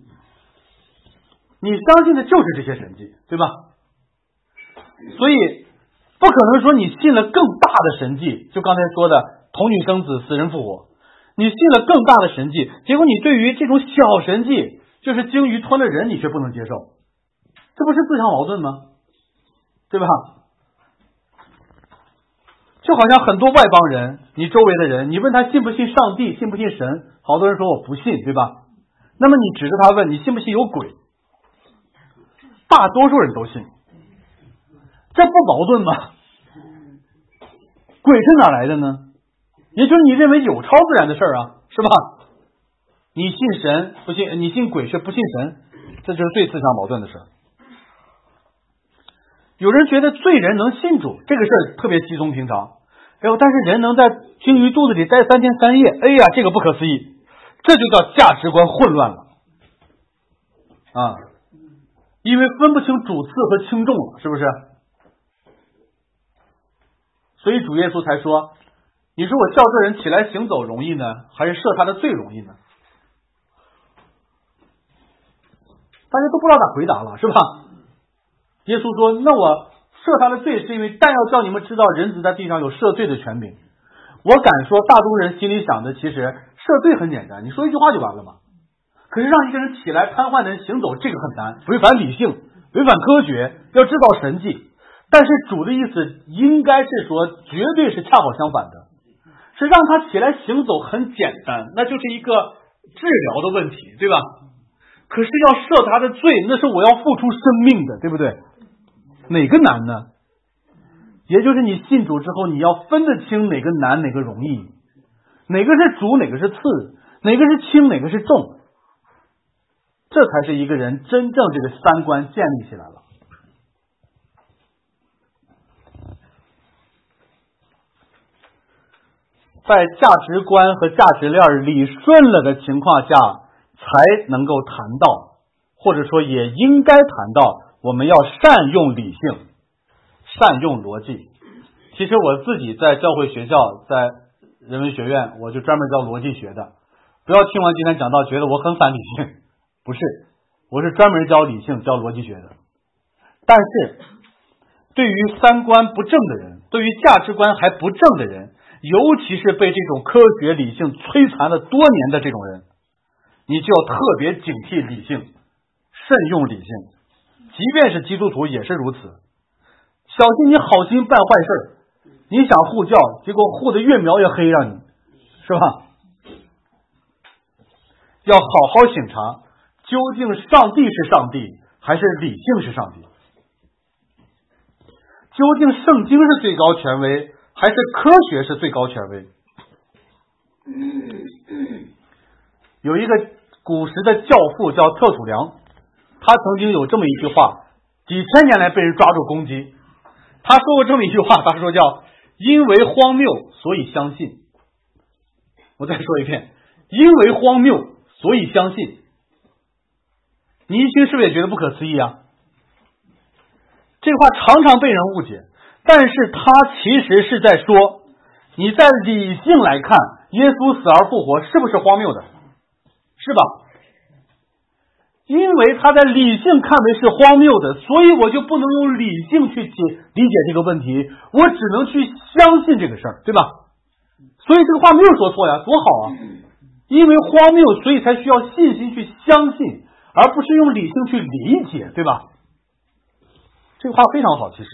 你相信的就是这些神迹，对吧？所以不可能说你信了更大的神迹，就刚才说的童女生子，死人复活，你信了更大的神迹，结果你对于这种小神迹，就是鲸鱼吞了人，你却不能接受，这不是自相矛盾吗？对吧？就好像很多外邦人，你周围的人，你问他信不信上帝，信不信神，好多人说我不信，对吧？那么你指着他问你信不信有鬼，大多数人都信，这不矛盾吗？鬼是哪来的呢？也就是你认为有超自然的事儿啊，是吧？你信神不信，你信鬼却不信神，这就是最自相矛盾的事儿。有人觉得罪人能信主，这个事儿特别稀松平常，然后但是人能在鲸鱼肚子里待3天3夜，哎呀，这个不可思议，这就叫价值观混乱了啊！因为分不清主次和轻重了，是不是？所以主耶稣才说， 你说我叫这人起来行走容易呢，还是赦他的罪容易呢？大家都不知道咋回答了，是吧？耶稣说，那我赦他的罪是因为但要叫你们知道人子在地上有赦罪的权柄。我敢说大多人心里想的其实赦罪很简单，你说一句话就完了嘛。可是让一个人起来瘫痪的人行走，这个很难，违反理性，违反科学，要制造神迹。但是主的意思应该是说，绝对是恰好相反的，是让他起来行走很简单，那就是一个治疗的问题，对吧？可是要赦他的罪，那是我要付出生命的，对不对？哪个难呢？也就是你信主之后，你要分得清哪个难，哪个容易，哪个是主，哪个是次，哪个是轻，哪个是重，这才是一个人真正这个三观建立起来了。在价值观和价值链理顺了的情况下，才能够谈到，或者说也应该谈到，我们要善用理性，善用逻辑。其实我自己在教会学校，在人文学院，我就专门教逻辑学的。不要听完今天讲到觉得我很反理性，不是，我是专门教理性、教逻辑学的。但是对于三观不正的人，对于价值观还不正的人，尤其是被这种科学理性摧残了多年的这种人，你就要特别警惕理性，慎用理性。即便是基督徒也是如此，小心你好心办坏事，你想护教，结果护得越描越黑，让你是吧？要好好省察，究竟上帝是上帝，还是理性是上帝？究竟圣经是最高权威，还是科学是最高权威？有一个古时的教父叫特土良，他曾经有这么一句话，几千年来被人抓住攻击。他说过这么一句话，他说叫因为荒谬所以相信。我再说一遍，因为荒谬所以相信。你一听是不是也觉得不可思议啊？这话常常被人误解，但是他其实是在说，你在理性来看，耶稣死而复活是不是荒谬的？是吧？因为他在理性看为是荒谬的，所以我就不能用理性去理解这个问题，我只能去相信这个事儿，对吧？所以这个话没有说错呀，多好啊！因为荒谬，所以才需要信心去相信，而不是用理性去理解，对吧？这个话非常好，其实。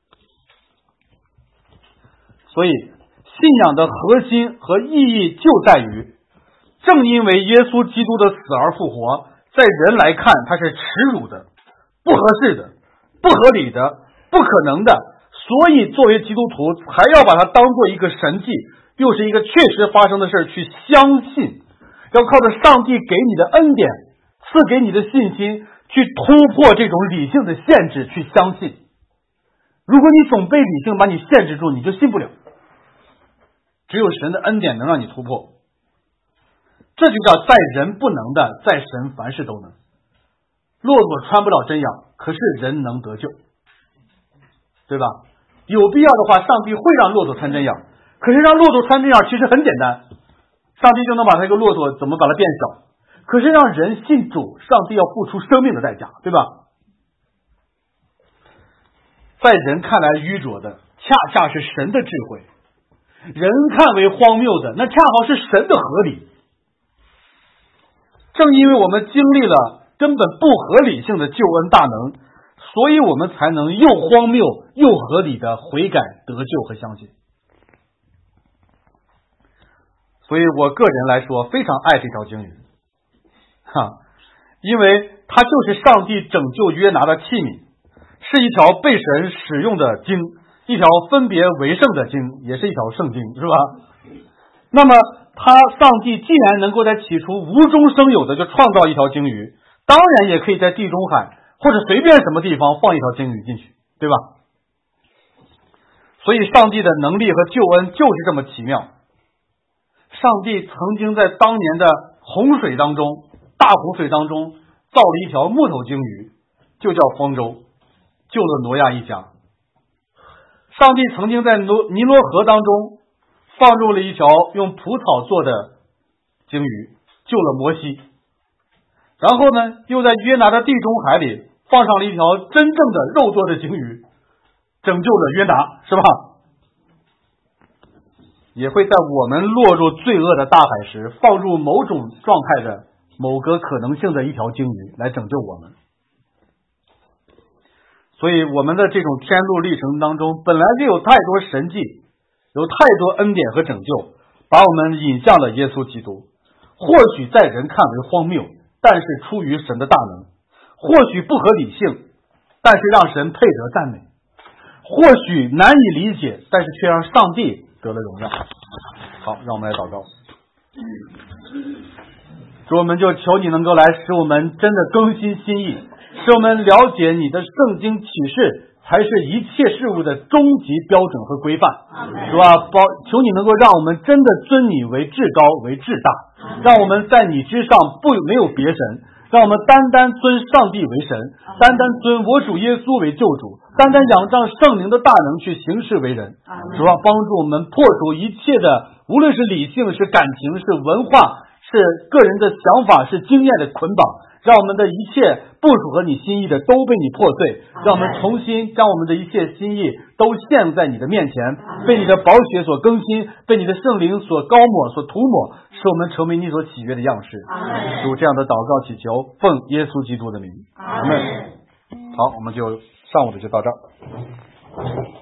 所以信仰的核心和意义就在于，正因为耶稣基督的死而复活，在人来看他是耻辱的、不合适的、不合理的、不可能的，所以作为基督徒才要把它当做一个神迹，又是一个确实发生的事去相信，要靠着上帝给你的恩典，赐给你的信心，去突破这种理性的限制，去相信。如果你总被理性把你限制住，你就信不了。只有神的恩典能让你突破，这就叫在人不能的，在神凡事都能。骆驼穿不了真羊，可是人能得救，对吧？有必要的话，上帝会让骆驼穿真羊，可是让骆驼穿真羊其实很简单，上帝就能把这个骆驼怎么把它变小。可是让人信主，上帝要付出生命的代价，对吧？在人看来愚拙的，恰恰是神的智慧；人看为荒谬的，那恰好是神的合理。正因为我们经历了根本不合理性的救恩大能，所以我们才能又荒谬又合理的悔改得救和相信。所以我个人来说非常爱这条经语，因为它就是上帝拯救约拿的器皿，是一条被神使用的经，一条分别为圣的经，也是一条圣经，是吧？那么上帝既然能够在起初无中生有的就创造一条鲸鱼，当然也可以在地中海或者随便什么地方放一条鲸鱼进去，对吧？所以上帝的能力和救恩就是这么奇妙。上帝曾经在当年的洪水当中，大洪水当中造了一条木头鲸鱼，就叫方舟，救了挪亚一家。上帝曾经在尼罗河当中放入了一条用蒲草做的鲸鱼，救了摩西。然后呢，又在约拿的地中海里放上了一条真正的肉做的鲸鱼，拯救了约拿，是吧？也会在我们落入罪恶的大海时，放入某种状态的某个可能性的一条鲸鱼来拯救我们。所以我们的这种天路历程当中，本来就有太多神迹，有太多恩典和拯救，把我们引向了耶稣基督。或许在人看为荒谬，但是出于神的大能；或许不合理性，但是让神配得赞美；或许难以理解，但是却让上帝得了荣耀。好，让我们来祷告。主，我们就求你能够来使我们真的更新心意，使我们了解你的圣经启示才是一切事物的终极标准和规范，是吧？求你能够让我们真的尊你为至高为至大，让我们在你之上没有别神，让我们单单尊上帝为神，单单尊我主耶稣为救主，单单仰仗圣灵的大能去行事为人，主要帮助我们破除一切的，无论是理性是感情是文化是个人的想法是经验的捆绑，让我们的一切不符合你心意的都被你破碎，让我们重新将我们的一切心意都献在你的面前，被你的宝血所更新，被你的圣灵所膏抹所涂抹，使我们成为你所喜悦的样式。主这样的祷告祈求，奉耶稣基督的名，阿们。好，我们就上午的就到这儿。